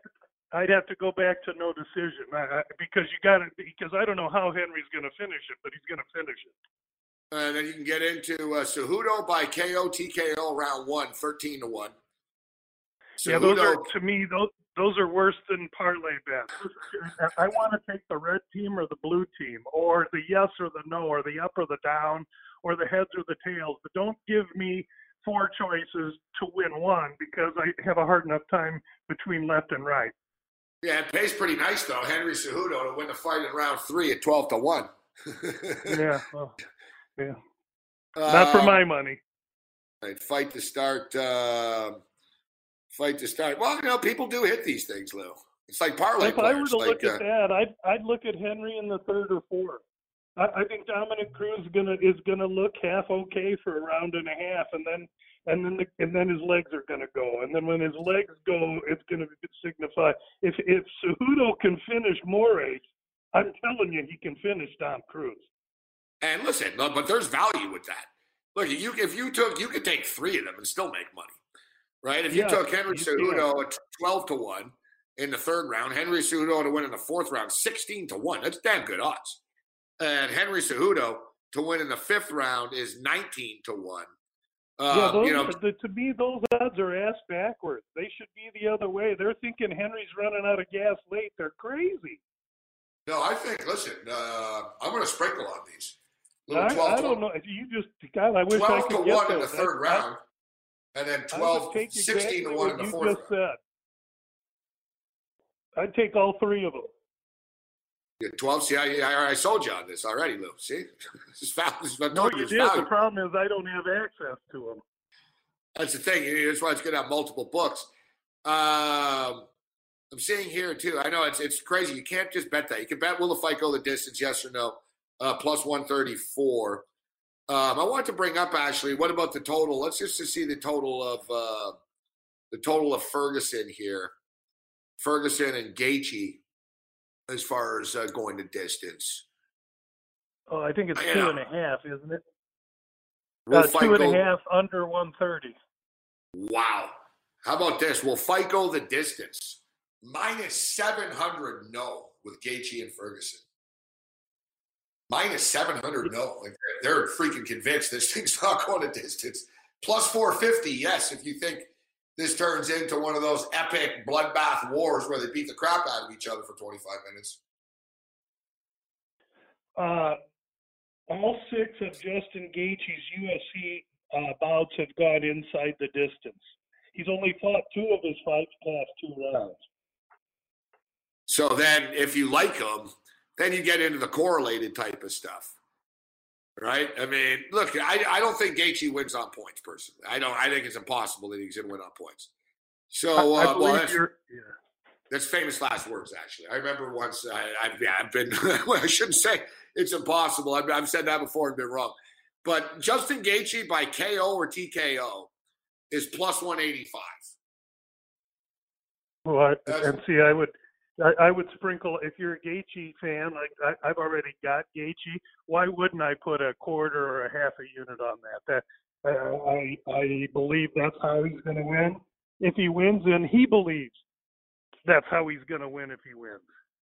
I'd have to go back to no decision I, I, because you got to because I don't know how Henry's going to finish it, but he's going to finish it. And then you can get into uh, Cejudo by K O T K O round one, thirteen to one. Cejudo, yeah, those are to me those those are worse than parlay bets. I want to take the red team or the blue team, or the yes or the no, or the up or the down, or the heads or the tails. But don't give me four choices to win one because I have a hard enough time between left and right. Yeah, it pays pretty nice though. Henry Cejudo to win the fight in round three at twelve to one. yeah, well, yeah. Not for my money. Right, fight to start. Uh, fight to start. Well, you know, people do hit these things, Lou. It's like parlay If players. I were to like, look uh, at that, I'd I'd look at Henry in the third or fourth. I, I think Dominic Cruz gonna is gonna look half okay for a round and a half, and then and then the, and then his legs are gonna go, and then when his legs go, it's gonna signify if if Cejudo can finish Moraes, I'm telling you, he can finish Dom Cruz. And listen, but there's value with that. Look, you if you took, you could take three of them and still make money, right? If you Yeah, took Henry you Cejudo at twelve to one in the third round, Henry Cejudo to win in the fourth round, sixteen to one. That's damn good odds. And Henry Cejudo to win in the fifth round is nineteen to one. Um, yeah, those, you know, the, to me, those odds are ass backwards. They should be the other way. They're thinking Henry's running out of gas late. They're crazy. no, I think. Listen, uh, I'm going to sprinkle on these. I, Little twelve I to don't know if you just God. I wish I twelve could to get one in the those. third I, round, and then I twelve, would take sixteen exactly to one what in the you fourth just round. said. I'd take all three of them. Yeah, twelve. See, I, I, I sold you on this already, Lou. See, this is foul. This is what No, told you it's did. value. The problem is I don't have access to them. That's the thing. That's why it's good to have multiple books. Um, I'm seeing here too. I know it's it's crazy. You can't just bet that. You can bet will the fight go the distance, yes or no. Uh, plus one thirty-four. Um, I want to bring up actually. What about the total? Let's just to see the total of uh, the total of Ferguson here. Ferguson and Gaethje, as far as uh, going the distance. Oh, I think it's Yeah. two and a half, isn't it? Will Uh, fight two and a go- half under one thirty. Wow. How about this? Will fight go the distance? Minus seven hundred no with Gaethje and Ferguson. Minus seven hundred no. Like they're, they're freaking convinced this thing's not going the distance. Plus four fifty, yes, if you think this turns into one of those epic bloodbath wars where they beat the crap out of each other for twenty-five minutes. Uh, all six of Justin Gaethje's U F C uh, bouts have gone inside the distance. He's only fought two of his fights past two rounds. So then if you like him, then you get into the correlated type of stuff. Right? I mean, look, I, I don't think Gaethje wins on points, personally. I don't. I think it's impossible that he's going to win on points. So, I, I uh, well, that's, you're, yeah. that's famous last words, actually. I remember once, I, I've, yeah, I've been, well, I shouldn't say it's impossible. I've, I've said that before and been wrong. But Justin Gaethje by K O or T K O is plus one eighty-five. Well, I, and see, I would, I, I would sprinkle. If you're a Gaethje fan, like I, I've already got Gaethje, why wouldn't I put a quarter or a half a unit on that? That uh, I, I believe that's how he's going to win. If he wins, and he believes that's how he's going to win if he wins.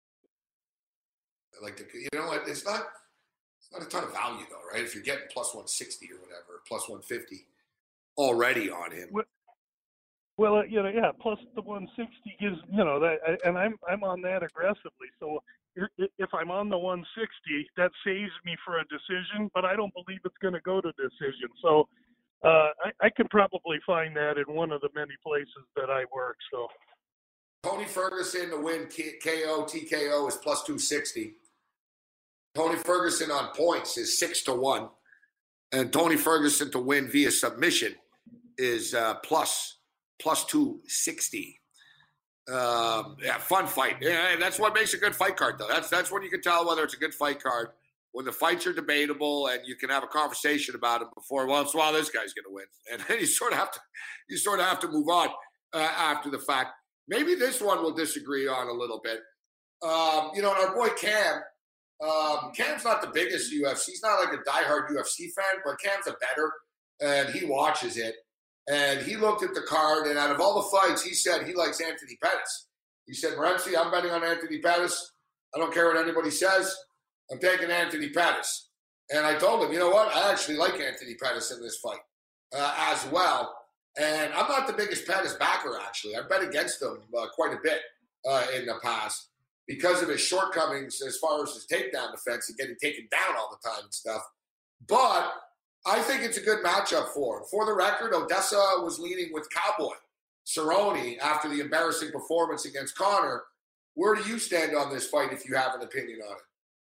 Like the, you know what? It's not, it's not a ton of value though, right? If you're getting plus one sixty or whatever, plus one fifty already on him. Well, Well, you know, yeah. Plus the one sixty gives, you know, that, and I'm I'm on that aggressively. So if I'm on the one sixty, that saves me for a decision. But I don't believe it's going to go to decision. So uh, I, I could probably find that in one of the many places that I work. So Tony Ferguson to win K O T K O is plus two sixty. Tony Ferguson on points is six to one, and Tony Ferguson to win via submission is uh, plus. Plus two sixty. Um, yeah, fun fight. Yeah, that's what makes a good fight card, though. That's that's when you can tell whether it's a good fight card. When the fights are debatable and you can have a conversation about them before. Well, it's well, this guy's going to win, and then you sort of have to you sort of have to move on uh, after the fact. Maybe this one we'll disagree on a little bit. Um, you know, and our boy Cam. Um, Cam's not the biggest U F C. He's not like a diehard U F C fan, but Cam's a bettor, and he watches it. And he looked at the card, and out of all the fights, he said he likes Anthony Pettis. He said, Morency, I'm betting on Anthony Pettis. I don't care what anybody says. I'm taking Anthony Pettis. And I told him, you know what? I actually like Anthony Pettis in this fight uh, as well. And I'm not the biggest Pettis backer, actually. I bet against him uh, quite a bit uh, in the past because of his shortcomings as far as his takedown defense and getting taken down all the time and stuff. But I think it's a good matchup for him. For the record, Odessa was leading with Cowboy Cerrone after the embarrassing performance against Conor. Where do you stand on this fight if you have an opinion on it?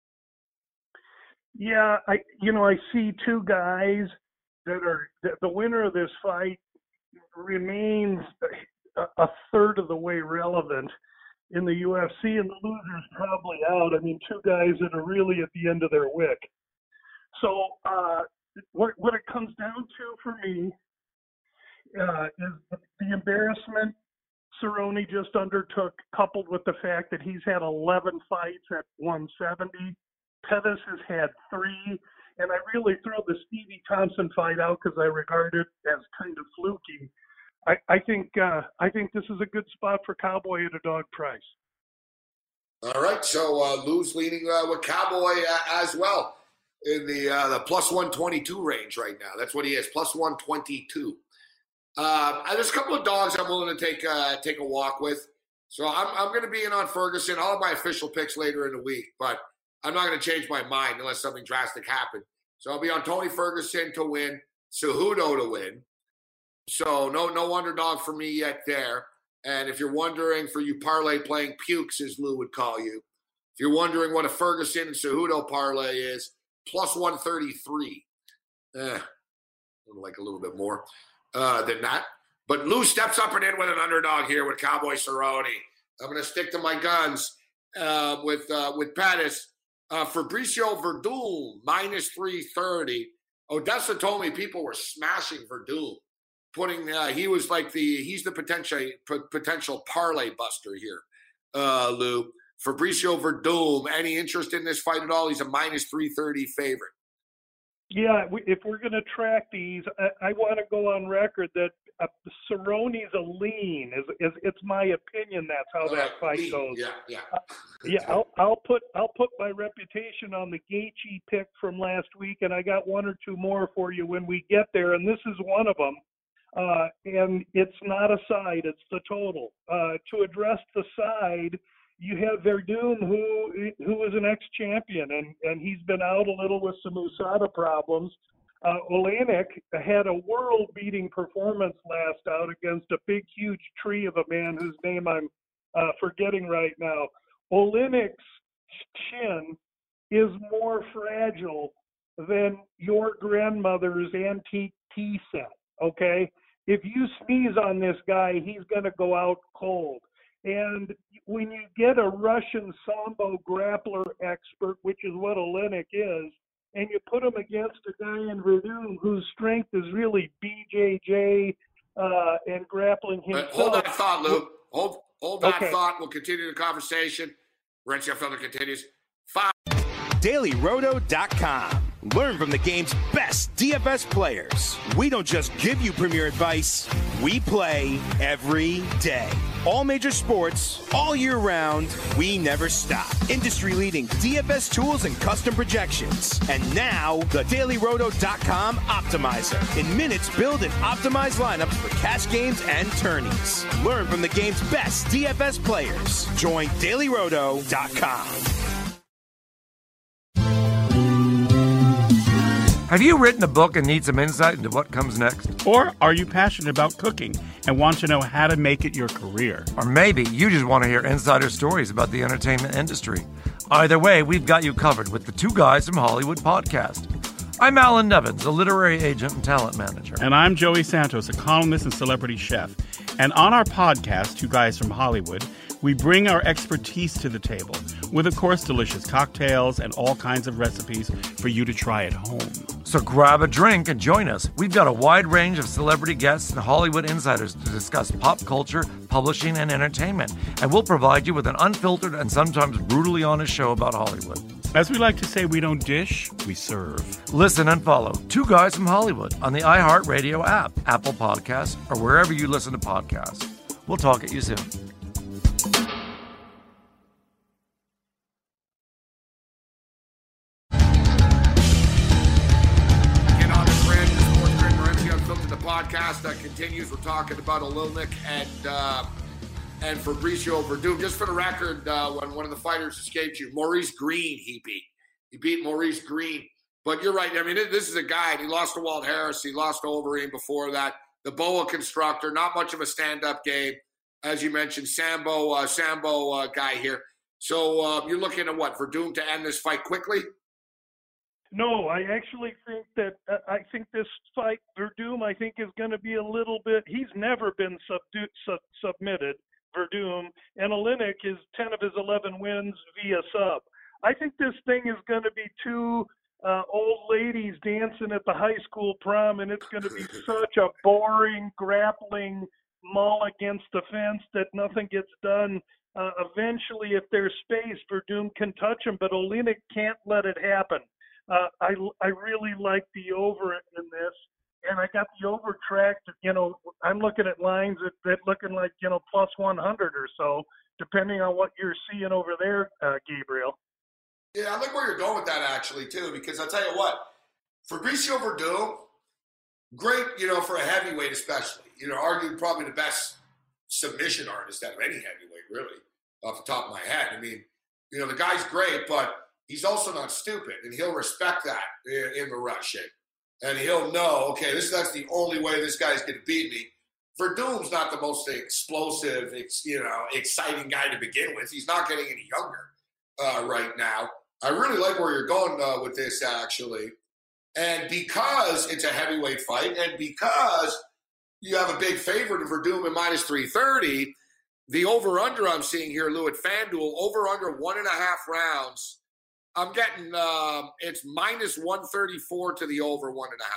Yeah, I you know, I see two guys that are – the winner of this fight remains a, a third of the way relevant in the U F C, and the loser's probably out. I mean, two guys that are really at the end of their wick. So uh, what what it comes down to for me uh, is the, the embarrassment Cerrone just undertook, coupled with the fact that he's had eleven fights at one seventy. Pettis has had three, and I really throw the Stevie Thompson fight out because I regard it as kind of fluky. I, I think uh, I think this is a good spot for Cowboy at a dog price. All right, so uh, Lou's leading uh, with Cowboy uh, as well in the uh, the plus one twenty-two range right now. That's what he is, plus one twenty-two. Uh, there's a couple of dogs I'm willing to take uh, take a walk with. So I'm I'm going to be in on Ferguson. I'll have my official picks later in the week, but I'm not going to change my mind unless something drastic happens. So I'll be on Tony Ferguson to win, Cejudo to win. So no no underdog for me yet there. And if you're wondering, for you parlay playing pukes, as Lou would call you, if you're wondering what a Ferguson and Cejudo parlay is, plus one thirty-three. Eh, like a little bit more uh, than that. But Lou steps up and in with an underdog here with Cowboy Cerrone. I'm going to stick to my guns uh, with uh, with Pettis. Uh, Fabricio Verdum, minus three thirty. Odessa told me people were smashing Verdum. Putting, uh, he was like the, he's the potential p- potential parlay buster here, uh, Lou. Fabricio Verdum, any interest in this fight at all? He's a minus three thirty favorite. Yeah, if we're going to track these, I, I want to go on record that uh, Cerrone's a lean. Is, is it's my opinion that's how that uh, fight lean. goes. Yeah, yeah, uh, yeah. I'll, I'll put I'll put my reputation on the Gaethje pick from last week, and I got one or two more for you when we get there, and this is one of them. Uh, and it's not a side; it's the total. Uh, to address the side, you have Verdum, who who is an ex-champion, and, and he's been out a little with some U S A D A problems. Uh, Olenek had a world-beating performance last out against a big, huge tree of a man whose name I'm uh, forgetting right now. Olenek's chin is more fragile than your grandmother's antique tea set, okay? If you sneeze on this guy, he's going to go out cold. And when you get a Russian Sambo grappler expert, which is what Olenek is, and you put him against a guy in Verdum whose strength is really B J J uh, and grappling himself. Hold that thought, Lou. Hold, hold that okay. thought. We'll continue the conversation. Renzi Felder continues. Five. Daily Roto dot com. Learn from the game's best D F S players. We don't just give you premier advice, we play every day. All major sports, all year round, we never stop. Industry-leading D F S tools and custom projections. And now, the Daily Roto dot com Optimizer. In minutes, build and optimize lineups for cash games and tourneys. Learn from the game's best D F S players. Join Daily Roto dot com. Have you written a book and need some insight into what comes next? Or are you passionate about cooking and want to know how to make it your career? Or maybe you just want to hear insider stories about the entertainment industry. Either way, we've got you covered with the Two Guys from Hollywood podcast. I'm Alan Nevins, a literary agent and talent manager. And I'm Joey Santos, a columnist and celebrity chef. And on our podcast, Two Guys from Hollywood, we bring our expertise to the table with, of course, delicious cocktails and all kinds of recipes for you to try at home. So grab a drink and join us. We've got a wide range of celebrity guests and Hollywood insiders to discuss pop culture, publishing, and entertainment. And we'll provide you with an unfiltered and sometimes brutally honest show about Hollywood. As we like to say, we don't dish, we serve. Listen and follow Two Guys from Hollywood on the iHeartRadio app, Apple Podcasts, or wherever you listen to podcasts. We'll talk at you soon. uh, continues. We're talking about Oleinik and uh, and Fabricio Werdum. Just for the record, uh, when one of the fighters escaped you, Maurice Green, he beat. He beat Maurice Green. But you're right. I mean, this is a guy, and he lost to Walt Harris. He lost to Overeem before that. The Boa constructor, not much of a stand-up game. As you mentioned, Sambo, uh, Sambo uh, guy here. So uh, you're looking at what, Werdum to end this fight quickly? No, I actually think that uh, I think this fight, Werdum, I think is going to be a little bit. He's never been subdu- sub- submitted, Werdum, and Oleinik is ten of his eleven wins via sub. I think this thing is going to be two uh, old ladies dancing at the high school prom, and it's going to be such a boring, grappling mull against the fence that nothing gets done. Uh, eventually, if there's space, Werdum can touch him, but Oleinik can't let it happen. Uh, I, I really like the over in this, and I got the over tracked. You know, I'm looking at lines that, that looking like, you know, plus one hundred or so, depending on what you're seeing over there, uh, Gabriel. Yeah, I like where you're going with that, actually, too, because I'll tell you what, Fabricio Werdum, great, you know, for a heavyweight especially. You know, arguably probably the best submission artist out of any heavyweight, really, off the top of my head. I mean, you know, the guy's great, but he's also not stupid, and he'll respect that in, in the rushing. And he'll know, okay, this that's the only way this guy's going to beat me. Verdum's not the most explosive, you know, exciting guy to begin with. He's not getting any younger uh, right now. I really like where you're going uh, with this, actually. And because it's a heavyweight fight, and because you have a big favorite in Werdum at minus three thirty, the over-under I'm seeing here, Lou, at FanDuel, over-under one and a half rounds. I'm getting, um, it's minus one thirty-four to the over one and a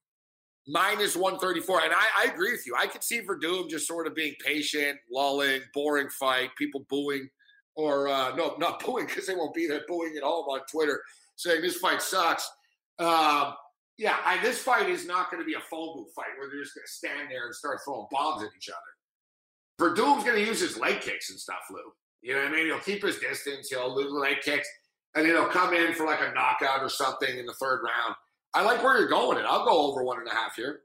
half. Minus one thirty-four. And I, I agree with you. I could see Werdum just sort of being patient, lulling, boring fight, people booing, or uh, no, not booing because they won't be there, booing at home on Twitter, saying this fight sucks. Um, yeah, I, this fight is not going to be a phone booth fight where they're just going to stand there and start throwing bombs at each other. Verdum's going to use his leg kicks and stuff, Lou. You know what I mean? He'll keep his distance. He'll do leg kicks. And then he'll come in for like a knockout or something in the third round. I like where you're going. It. I'll go over one and a half here.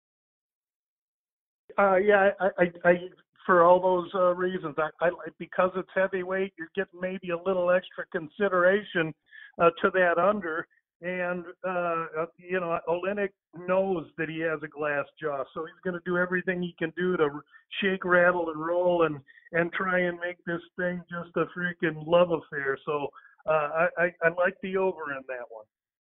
Uh, yeah, I, I, I, for all those uh, reasons, I, I, because it's heavyweight, you're getting maybe a little extra consideration uh, to that under. And, uh, you know, Oleinik knows that he has a glass jaw, so he's going to do everything he can do to shake, rattle, and roll and, and try and make this thing just a freaking love affair. So uh, I, I, I like the over in that one.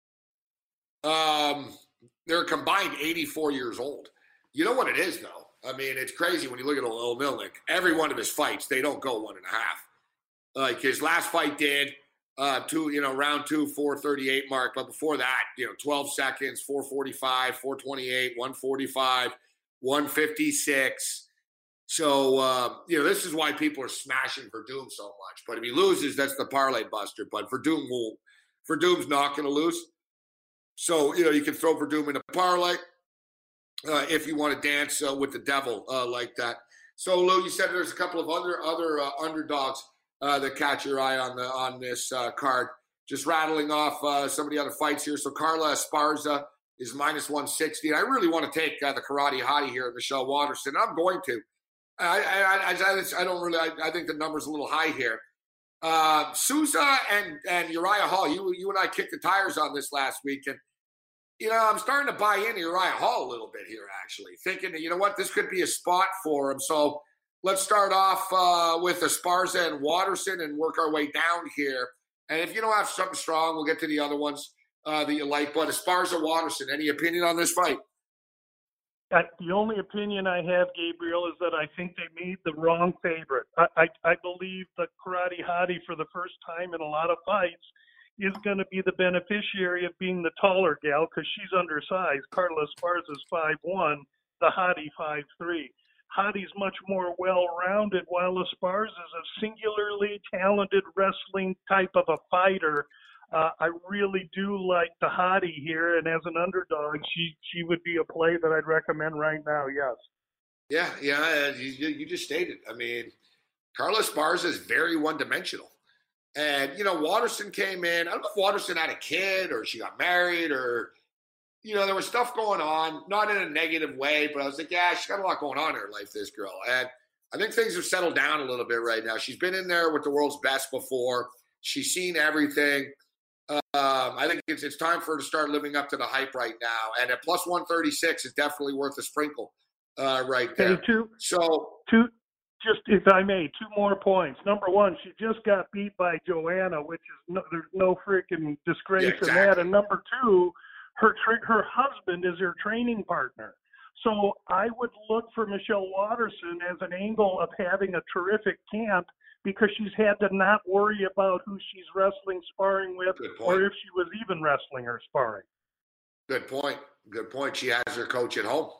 Um, they're combined eighty-four years old. You know what it is, though? I mean, it's crazy when you look at Oleinik. Every one of his fights, they don't go one and a half. Like his last fight did. Uh, two, you know, round two, four thirty-eight mark. But before that, you know, twelve seconds, four forty-five, four twenty-eight, one forty-five, one fifty-six. So, uh, you know, this is why people are smashing Werdum so much. But if he loses, that's the parlay buster. But Werdum won't. Verdum's not going to lose. So, you know, you can throw Werdum in a parlay uh, if you want to dance uh, with the devil uh, like that. So, Lou, you said there's a couple of other, other uh, underdogs. Uh, that catch your eye on the on this uh, card. Just rattling off uh, some of the other fights here. So Carla Esparza is minus one sixty. And I really want to take uh, the karate hottie here, Michelle Waterson. I'm going to. I I, I, I don't really. I, I think the number's a little high here. Uh, Souza and and Uriah Hall. You you and I kicked the tires on this last week, and you know I'm starting to buy into Uriah Hall a little bit here. Actually, thinking that, you know what, this could be a spot for him. So. Let's start off uh, with Esparza and Waterson and work our way down here. And if you don't have something strong, we'll get to the other ones uh, that you like. But Esparza, Waterson, any opinion on this fight? Uh, the only opinion I have, Gabriel, is that I think they made the wrong favorite. I, I, I believe the karate hottie for the first time in a lot of fights is going to be the beneficiary of being the taller gal because she's undersized. Carla Esparza's five one, the hottie five three. Hottie's much more well-rounded, while Esparza is a singularly talented wrestling type of a fighter. Uh, I really do like the Hottie here, and as an underdog, she she would be a play that I'd recommend right now, yes. Yeah, yeah, you, you just stated. I mean, Carla Esparza is very one-dimensional. And, you know, Waterson came in. I don't know if Waterson had a kid or she got married or, you know, there was stuff going on, not in a negative way, but I was like, yeah, she's got a lot going on in her life, this girl. And I think things have settled down a little bit right now. She's been in there with the world's best before. She's seen everything. Um, I think it's it's time for her to start living up to the hype right now. And at plus one thirty-six is definitely worth a sprinkle uh, right there. Hey, two, so, two, just if I may, two more points. Number one, she just got beat by Joanna, which is no, there's no freaking disgrace Yeah, in exactly. that. And number two, her tra- her husband is her training partner. So I would look for Michelle Waterson as an angle of having a terrific camp, because she's had to not worry about who she's wrestling, sparring with, or if she was even wrestling or sparring. Good point. Good point. She has her coach at home.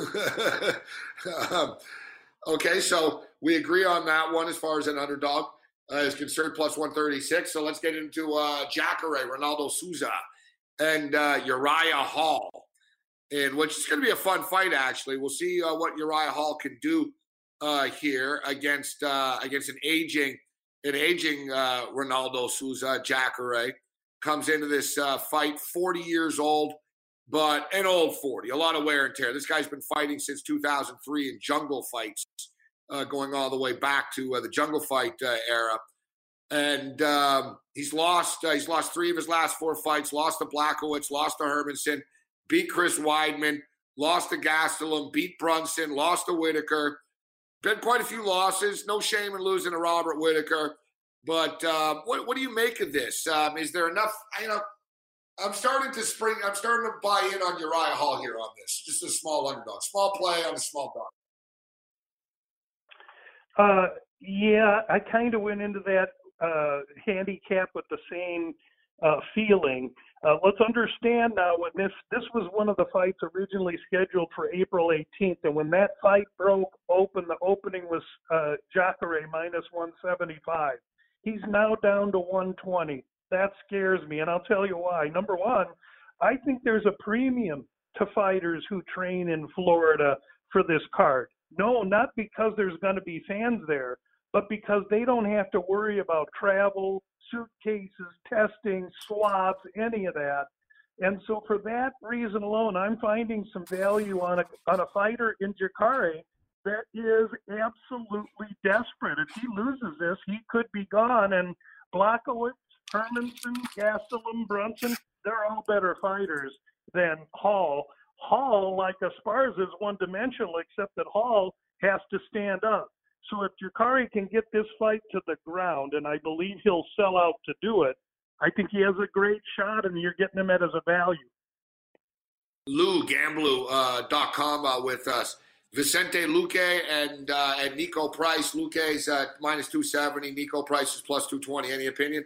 um, okay, so we agree on that one as far as an underdog uh, is concerned, plus one thirty-six. So let's get into uh, Jacare, Ronaldo Souza, and uh, Uriah Hall, and which is going to be a fun fight, actually. We'll see uh, what Uriah Hall can do uh, here against uh, against an aging an aging uh, Ronaldo Souza. Jacare comes into this uh, fight forty years old, but an old forty, a lot of wear and tear. This guy's been fighting since two thousand three in jungle fights, uh, going all the way back to uh, the jungle fight uh, era. And um, he's lost. Uh, he's lost three of his last four fights. Lost to Blachowicz, lost to Hermanson, beat Chris Weidman, lost to Gastelum, beat Brunson, lost to Whitaker. Been quite a few losses. No shame in losing to Robert Whitaker. But uh, what what do you make of this? Um, is there enough? You know, I'm starting to spring. I'm starting to buy in on Uriah Hall here on this. Just a small underdog, small play on a small dog. Uh, yeah, I kind of went into that uh, handicap with the same uh, feeling. Uh, let's understand now, when this this was one of the fights originally scheduled for April eighteenth, and when that fight broke open, the opening was uh, Jacare minus one seventy-five. He's now down to one twenty. That scares me, and I'll tell you why. Number one, I think there's a premium to fighters who train in Florida for this card. No, not because there's going to be fans there, but because they don't have to worry about travel, suitcases, testing, swabs, any of that. And so for that reason alone, I'm finding some value on a on a fighter in Jacare that is absolutely desperate. If he loses this, he could be gone. And Blachowicz, Hermanson, Gastelum, Brunson, they're all better fighters than Hall. Hall, like Esparza, is one-dimensional, except that Hall has to stand up. So if Jacare can get this fight to the ground, and I believe he'll sell out to do it, I think he has a great shot, and you're getting him at as a value. Lou, Gamblu dot com uh, uh, with us. Vicente Luque and uh, and Nico Price. Luque's at minus two seventy. Nico Price is plus two twenty. Any opinion?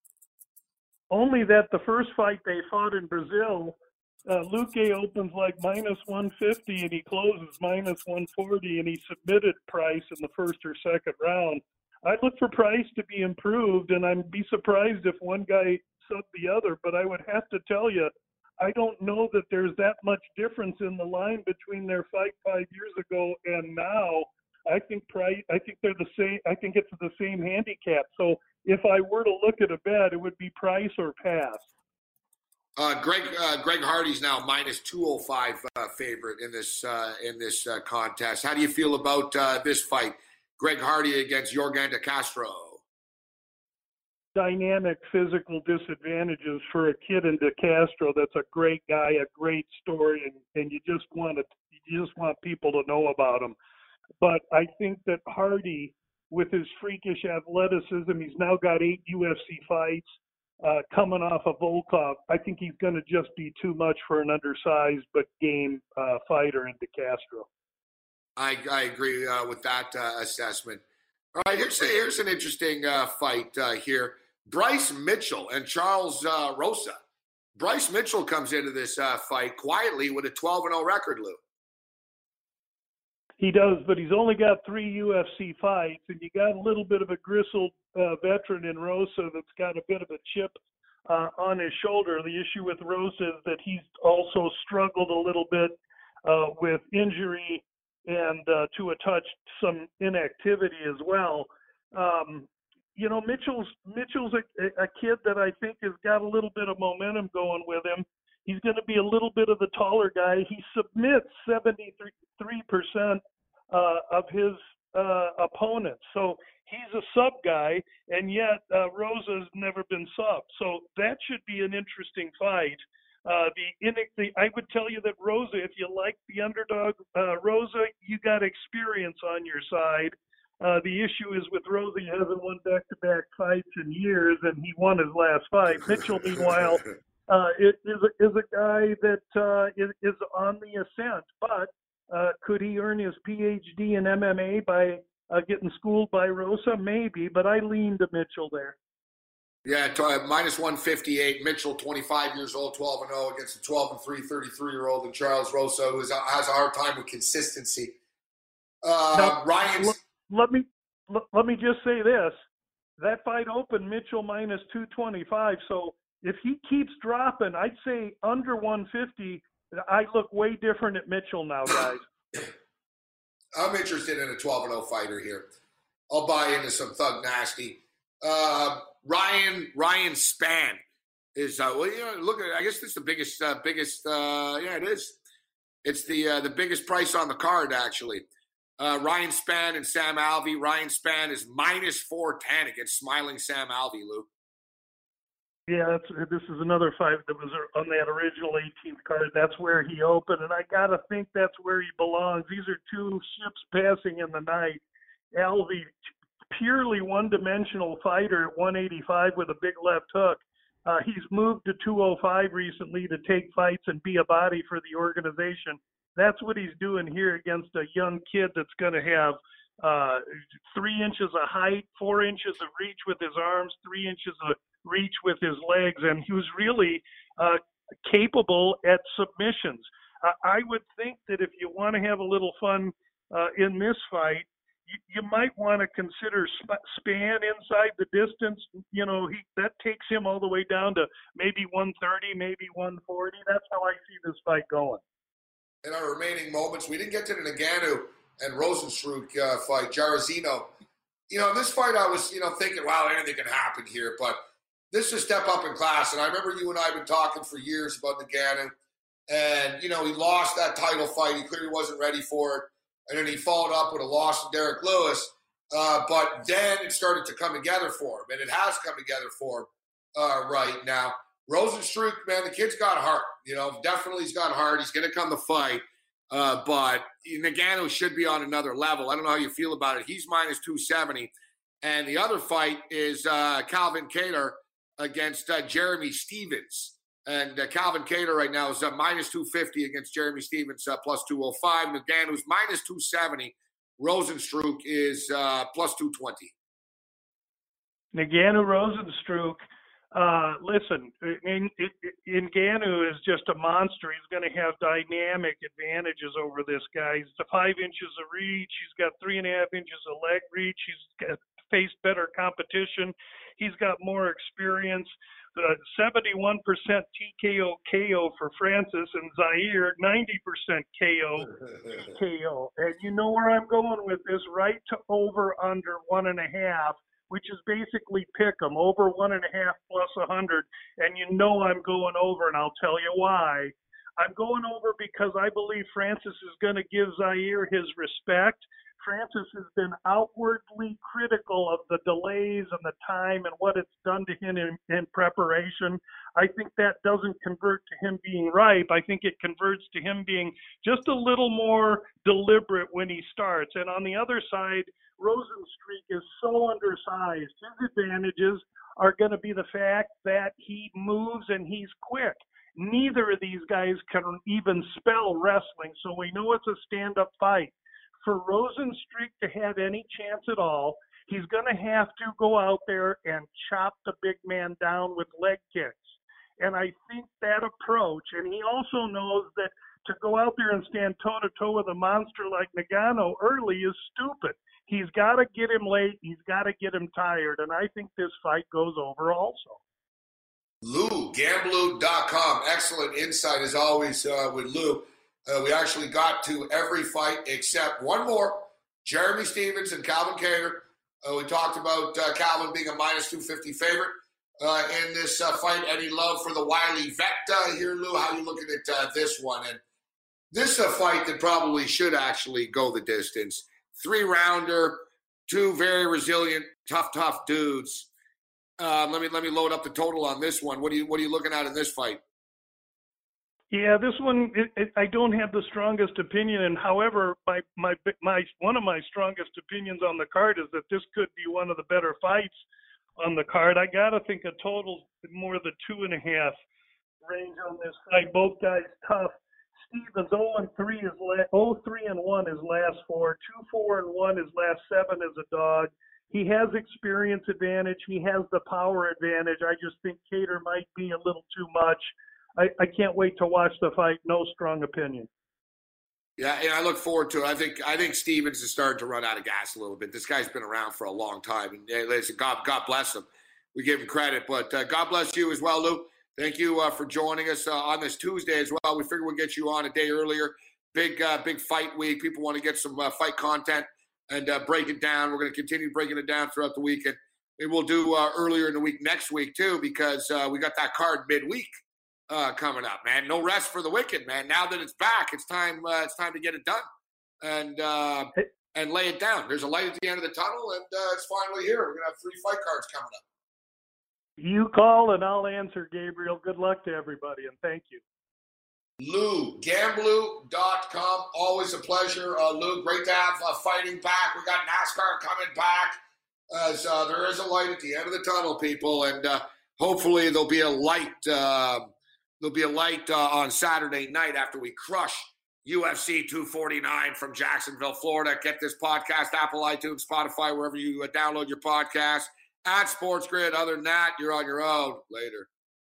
Only that the first fight they fought in Brazil, uh, Luque opens like minus one fifty and he closes minus one forty, and he submitted Price in the first or second round. I'd look for Price to be improved, and I'd be surprised if one guy subbed the other, but I would have to tell you, I don't know that there's that much difference in the line between their fight five years ago and now. I think Price, I think they're the same. I think it's the same handicap. So if I were to look at a bet, it would be Price or pass. Uh, Greg uh, Greg Hardy's now minus two oh five uh, favorite in this uh, in this uh, contest. How do you feel about uh, this fight, Greg Hardy against Yorgan De Castro? Dynamic physical disadvantages for a kid in De Castro. That's a great guy, a great story, and, and you just want to you just want people to know about him. But I think that Hardy, with his freakish athleticism, he's now got eight U F C fights, uh, coming off of Volkov. I think he's going to just be too much for an undersized but game uh, fighter in De Castro. I, I agree uh, with that uh, assessment. All right, here's a, here's an interesting uh, fight uh, here. Bryce Mitchell and Charles uh, Rosa. Bryce Mitchell comes into this uh, fight quietly with a twelve and oh record, Lou. He does, but he's only got three U F C fights, and you got a little bit of a gristled uh, veteran in Rosa that's got a bit of a chip uh, on his shoulder. The issue with Rosa is that he's also struggled a little bit uh, with injury and uh, to a touch some inactivity as well. Um, you know, Mitchell's Mitchell's a, a kid that I think has got a little bit of momentum going with him. He's going to be a little bit of the taller guy. He submits seventy-three percent uh, of his uh, opponents. So he's a sub guy, and yet uh, Rosa's never been subbed. So that should be an interesting fight. Uh, the, the I would tell you that Rosa, if you like the underdog, uh, Rosa, you got experience on your side. Uh, the issue is with Rosa, he hasn't won back-to-back fights in years, and he won his last fight. Mitchell, meanwhile, uh, it, is, a, is a guy that uh, is, is on the ascent. But uh, could he earn his P H D in M M A by uh, getting schooled by Rosa? Maybe, but I lean to Mitchell there. Yeah, uh, minus one fifty-eight. Mitchell, twenty-five years old, twelve and oh against a twelve and three, thirty-three-year-old, and Charles Rosa, who is, has a hard time with consistency. Uh, now, Ryan's. Let, let me let, let me just say this: that fight opened Mitchell minus two twenty-five. So if he keeps dropping, I'd say under one fifty. I look way different at Mitchell now, guys. I'm interested in a twelve and oh fighter here. I'll buy into some Thug Nasty. Uh, Ryan Ryan Spann is uh, well, you know, look at. I guess this is the biggest uh, biggest. Uh, yeah, it is. It's the uh, the biggest price on the card actually. Uh, Ryan Spann and Sam Alvey. Ryan Spann is minus four ten against Smiling Sam Alvey. Lou. Yeah, that's, this is another fight that was on that original eighteenth card. That's where he opened, and I gotta think that's where he belongs. These are two ships passing in the night. Alvey, purely one-dimensional fighter at one eighty-five with a big left hook. Uh, he's moved to two oh five recently to take fights and be a body for the organization. That's what he's doing here against a young kid that's going to have uh, three inches of height, four inches of reach with his arms, three inches of reach with his legs, and he was really uh, capable at submissions. Uh, I would think that if you want to have a little fun uh, in this fight, You, you might want to consider sp- Spann inside the distance. You know, he that takes him all the way down to maybe one thirty, maybe one forty. That's how I see this fight going. In our remaining moments, we didn't get to the Ngannou and Rozenstruik uh, fight, Jairzinho. You know, this fight I was, you know, thinking, wow, anything can happen here. But this is a step up in class. And I remember you and I have been talking for years about Ngannou. And, you know, he lost that title fight. He clearly wasn't ready for it. And then he followed up with a loss to Derek Lewis. Uh, but then it started to come together for him. And it has come together for him uh, right now. Rozenstruik, man, the kid's got heart. You know, definitely he's got heart. He's going to come to fight. Uh, but Ngannou should be on another level. I don't know how you feel about it. He's minus two seventy. And the other fight is uh, Calvin Kattar against uh, Jeremy Stephens. And uh, Calvin Kattar right now is uh, minus two fifty against Jeremy Stephens, uh, plus two oh five. Ngannou's minus two seventy. Rozenstruik is uh, plus two twenty. Ngannou, Rozenstruik. Uh, listen, Ngannou is just a monster. He's going to have dynamic advantages over this guy. He's five inches of reach. He's got three and a half inches of leg reach. He's got, faced better competition. He's got more experience. Uh, seventy-one percent T K O K O for Francis, and Zaire ninety percent K O K O. And you know where I'm going with this, right to over under one and a half, which is basically pick 'em, over one and a half plus one hundred. And you know I'm going over, and I'll tell you why. I'm going over because I believe Francis is going to give Zaire his respect. Francis has been outwardly critical of the delays and the time and what it's done to him in, in preparation. I think that doesn't convert to him being ripe. I think it converts to him being just a little more deliberate when he starts. And on the other side, Rozenstruik is so undersized. His advantages are going to be the fact that he moves and he's quick. Neither of these guys can even spell wrestling, so we know it's a stand-up fight. For Rozenstruik to have any chance at all, he's going to have to go out there and chop the big man down with leg kicks. And I think that approach, and he also knows that to go out there and stand toe-to-toe with a monster like Ngannou early is stupid. He's got to get him late. He's got to get him tired. And I think this fight goes over also. Lou, Gamblu dot com. Excellent insight as always uh, with Lou. Uh, we actually got to every fight except one more, Jeremy Stephens and Calvin Kattar. Uh, we talked about uh, Calvin being a minus two fifty favorite. uh, in this uh, fight. Any love for the wily vet uh, here, Lou? How are you looking at uh, this one? And this is a fight that probably should actually go the distance. Three-rounder, two very resilient, tough, tough dudes. Uh, let me let me load up the total on this one. What are you what are you looking at in this fight? Yeah, this one it, it, I don't have the strongest opinion, and however, my my my one of my strongest opinions on the card is that this could be one of the better fights on the card. I gotta think a total more the two and a half range on this fight. Both guys tough. Stevens oh and three is oh three and one his last four, two four and one his last seven as a dog. He has experience advantage. He has the power advantage. I just think Kattar might be a little too much. I, I can't wait to watch the fight. No strong opinion. Yeah, and I look forward to it. I think I think Stevens is starting to run out of gas a little bit. This guy's been around for a long time, and hey, listen, God, God bless him. We give him credit, but uh, God bless you as well, Lou. Thank you uh, for joining us uh, on this Tuesday as well. We figured we'd get you on a day earlier. Big, uh, big fight week. People want to get some uh, fight content and uh, break it down. We're going to continue breaking it down throughout the week, and maybe we'll do uh, earlier in the week next week too, because uh, we got that card midweek uh, coming up. Man, no rest for the wicked, man. Now that it's back, it's time. Uh, it's time to get it done and uh, and lay it down. There's a light at the end of the tunnel, and uh, it's finally here. We're gonna have three fight cards coming up. You call and I'll answer, Gabriel. Good luck to everybody, and thank you. Lou, Gamblu dot com. Always a pleasure. Uh, Lou, great to have uh, fighting back. We got NASCAR coming back. As uh, there is a light at the end of the tunnel, people, and uh, hopefully there'll be a light. Uh, there'll be a light uh, on Saturday night after we crush U F C two forty-nine from Jacksonville, Florida. Get this podcast, Apple, iTunes, Spotify, wherever you uh, download your podcast. At Sports Grid. Other than that, you're on your own. Later.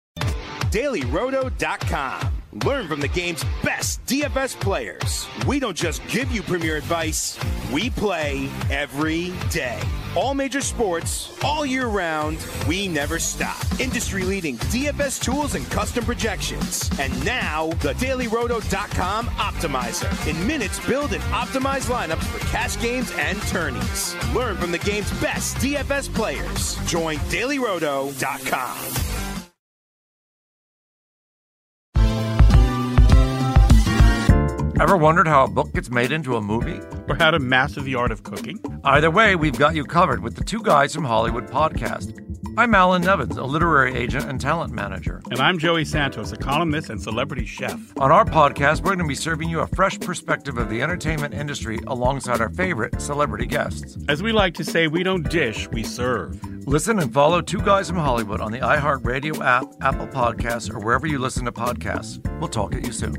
Daily Roto dot com. Learn from the game's best D F S players. We don't just give you premier advice, we play every day. All major sports, all year round, we never stop. Industry-leading D F S tools and custom projections. And now, the Daily Roto dot com Optimizer. In minutes, build and optimize lineups for cash games and tourneys. Learn from the game's best D F S players. Join Daily Roto dot com. Ever wondered how a book gets made into a movie? Or how to master the art of cooking? Either way, we've got you covered with the Two Guys from Hollywood podcast. I'm Alan Nevins, a literary agent and talent manager. And I'm Joey Santos, a columnist and celebrity chef. On our podcast, we're going to be serving you a fresh perspective of the entertainment industry alongside our favorite celebrity guests. As we like to say, we don't dish, we serve. Listen and follow Two Guys from Hollywood on the iHeartRadio app, Apple Podcasts, or wherever you listen to podcasts. We'll talk at you soon.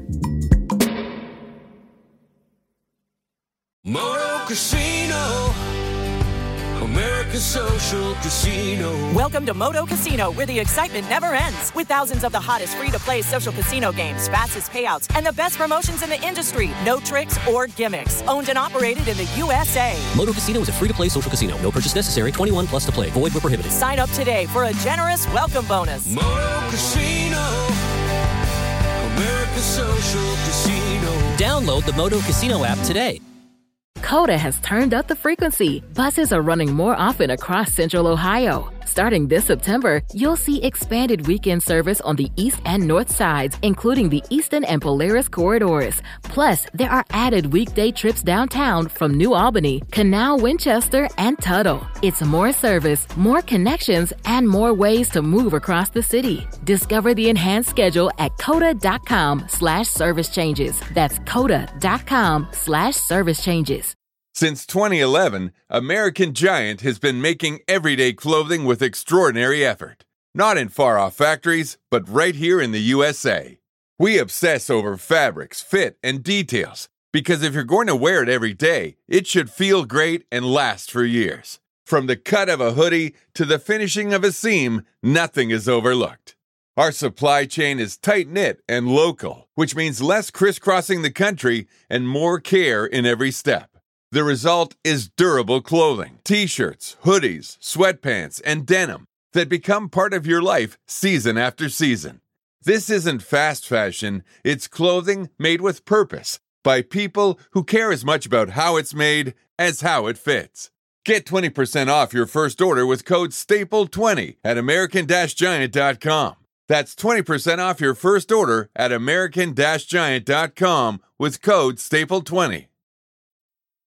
Moto Casino, America's social casino. Welcome to Moto Casino, where the excitement never ends. With thousands of the hottest free-to-play social casino games, fastest payouts, and the best promotions in the industry. No tricks or gimmicks. Owned and operated in the U S A. Moto Casino is a free-to-play social casino. No purchase necessary. twenty-one plus to play. Void where prohibited. Sign up today for a generous welcome bonus. Moto Casino, America's social casino. Download the Moto Casino app today. Coda has turned up the frequency. Buses are running more often across Central Ohio. Starting this September, you'll see expanded weekend service on the east and north sides, including the Eastern and Polaris corridors. Plus, there are added weekday trips downtown from New Albany, Canal, Winchester, and Tuttle. It's more service, more connections, and more ways to move across the city. Discover the enhanced schedule at coda.com slash service changes. That's coda.com slash service changes. Since twenty eleven, American Giant has been making everyday clothing with extraordinary effort. Not in far-off factories, but right here in the U S A. We obsess over fabrics, fit, and details, because if you're going to wear it every day, it should feel great and last for years. From the cut of a hoodie to the finishing of a seam, nothing is overlooked. Our supply chain is tight-knit and local, which means less crisscrossing the country and more care in every step. The result is durable clothing, t-shirts, hoodies, sweatpants, and denim that become part of your life season after season. This isn't fast fashion, it's clothing made with purpose by people who care as much about how it's made as how it fits. Get twenty percent off your first order with code staple twenty at american giant dot com. That's twenty percent off your first order at american giant dot com with code staple twenty.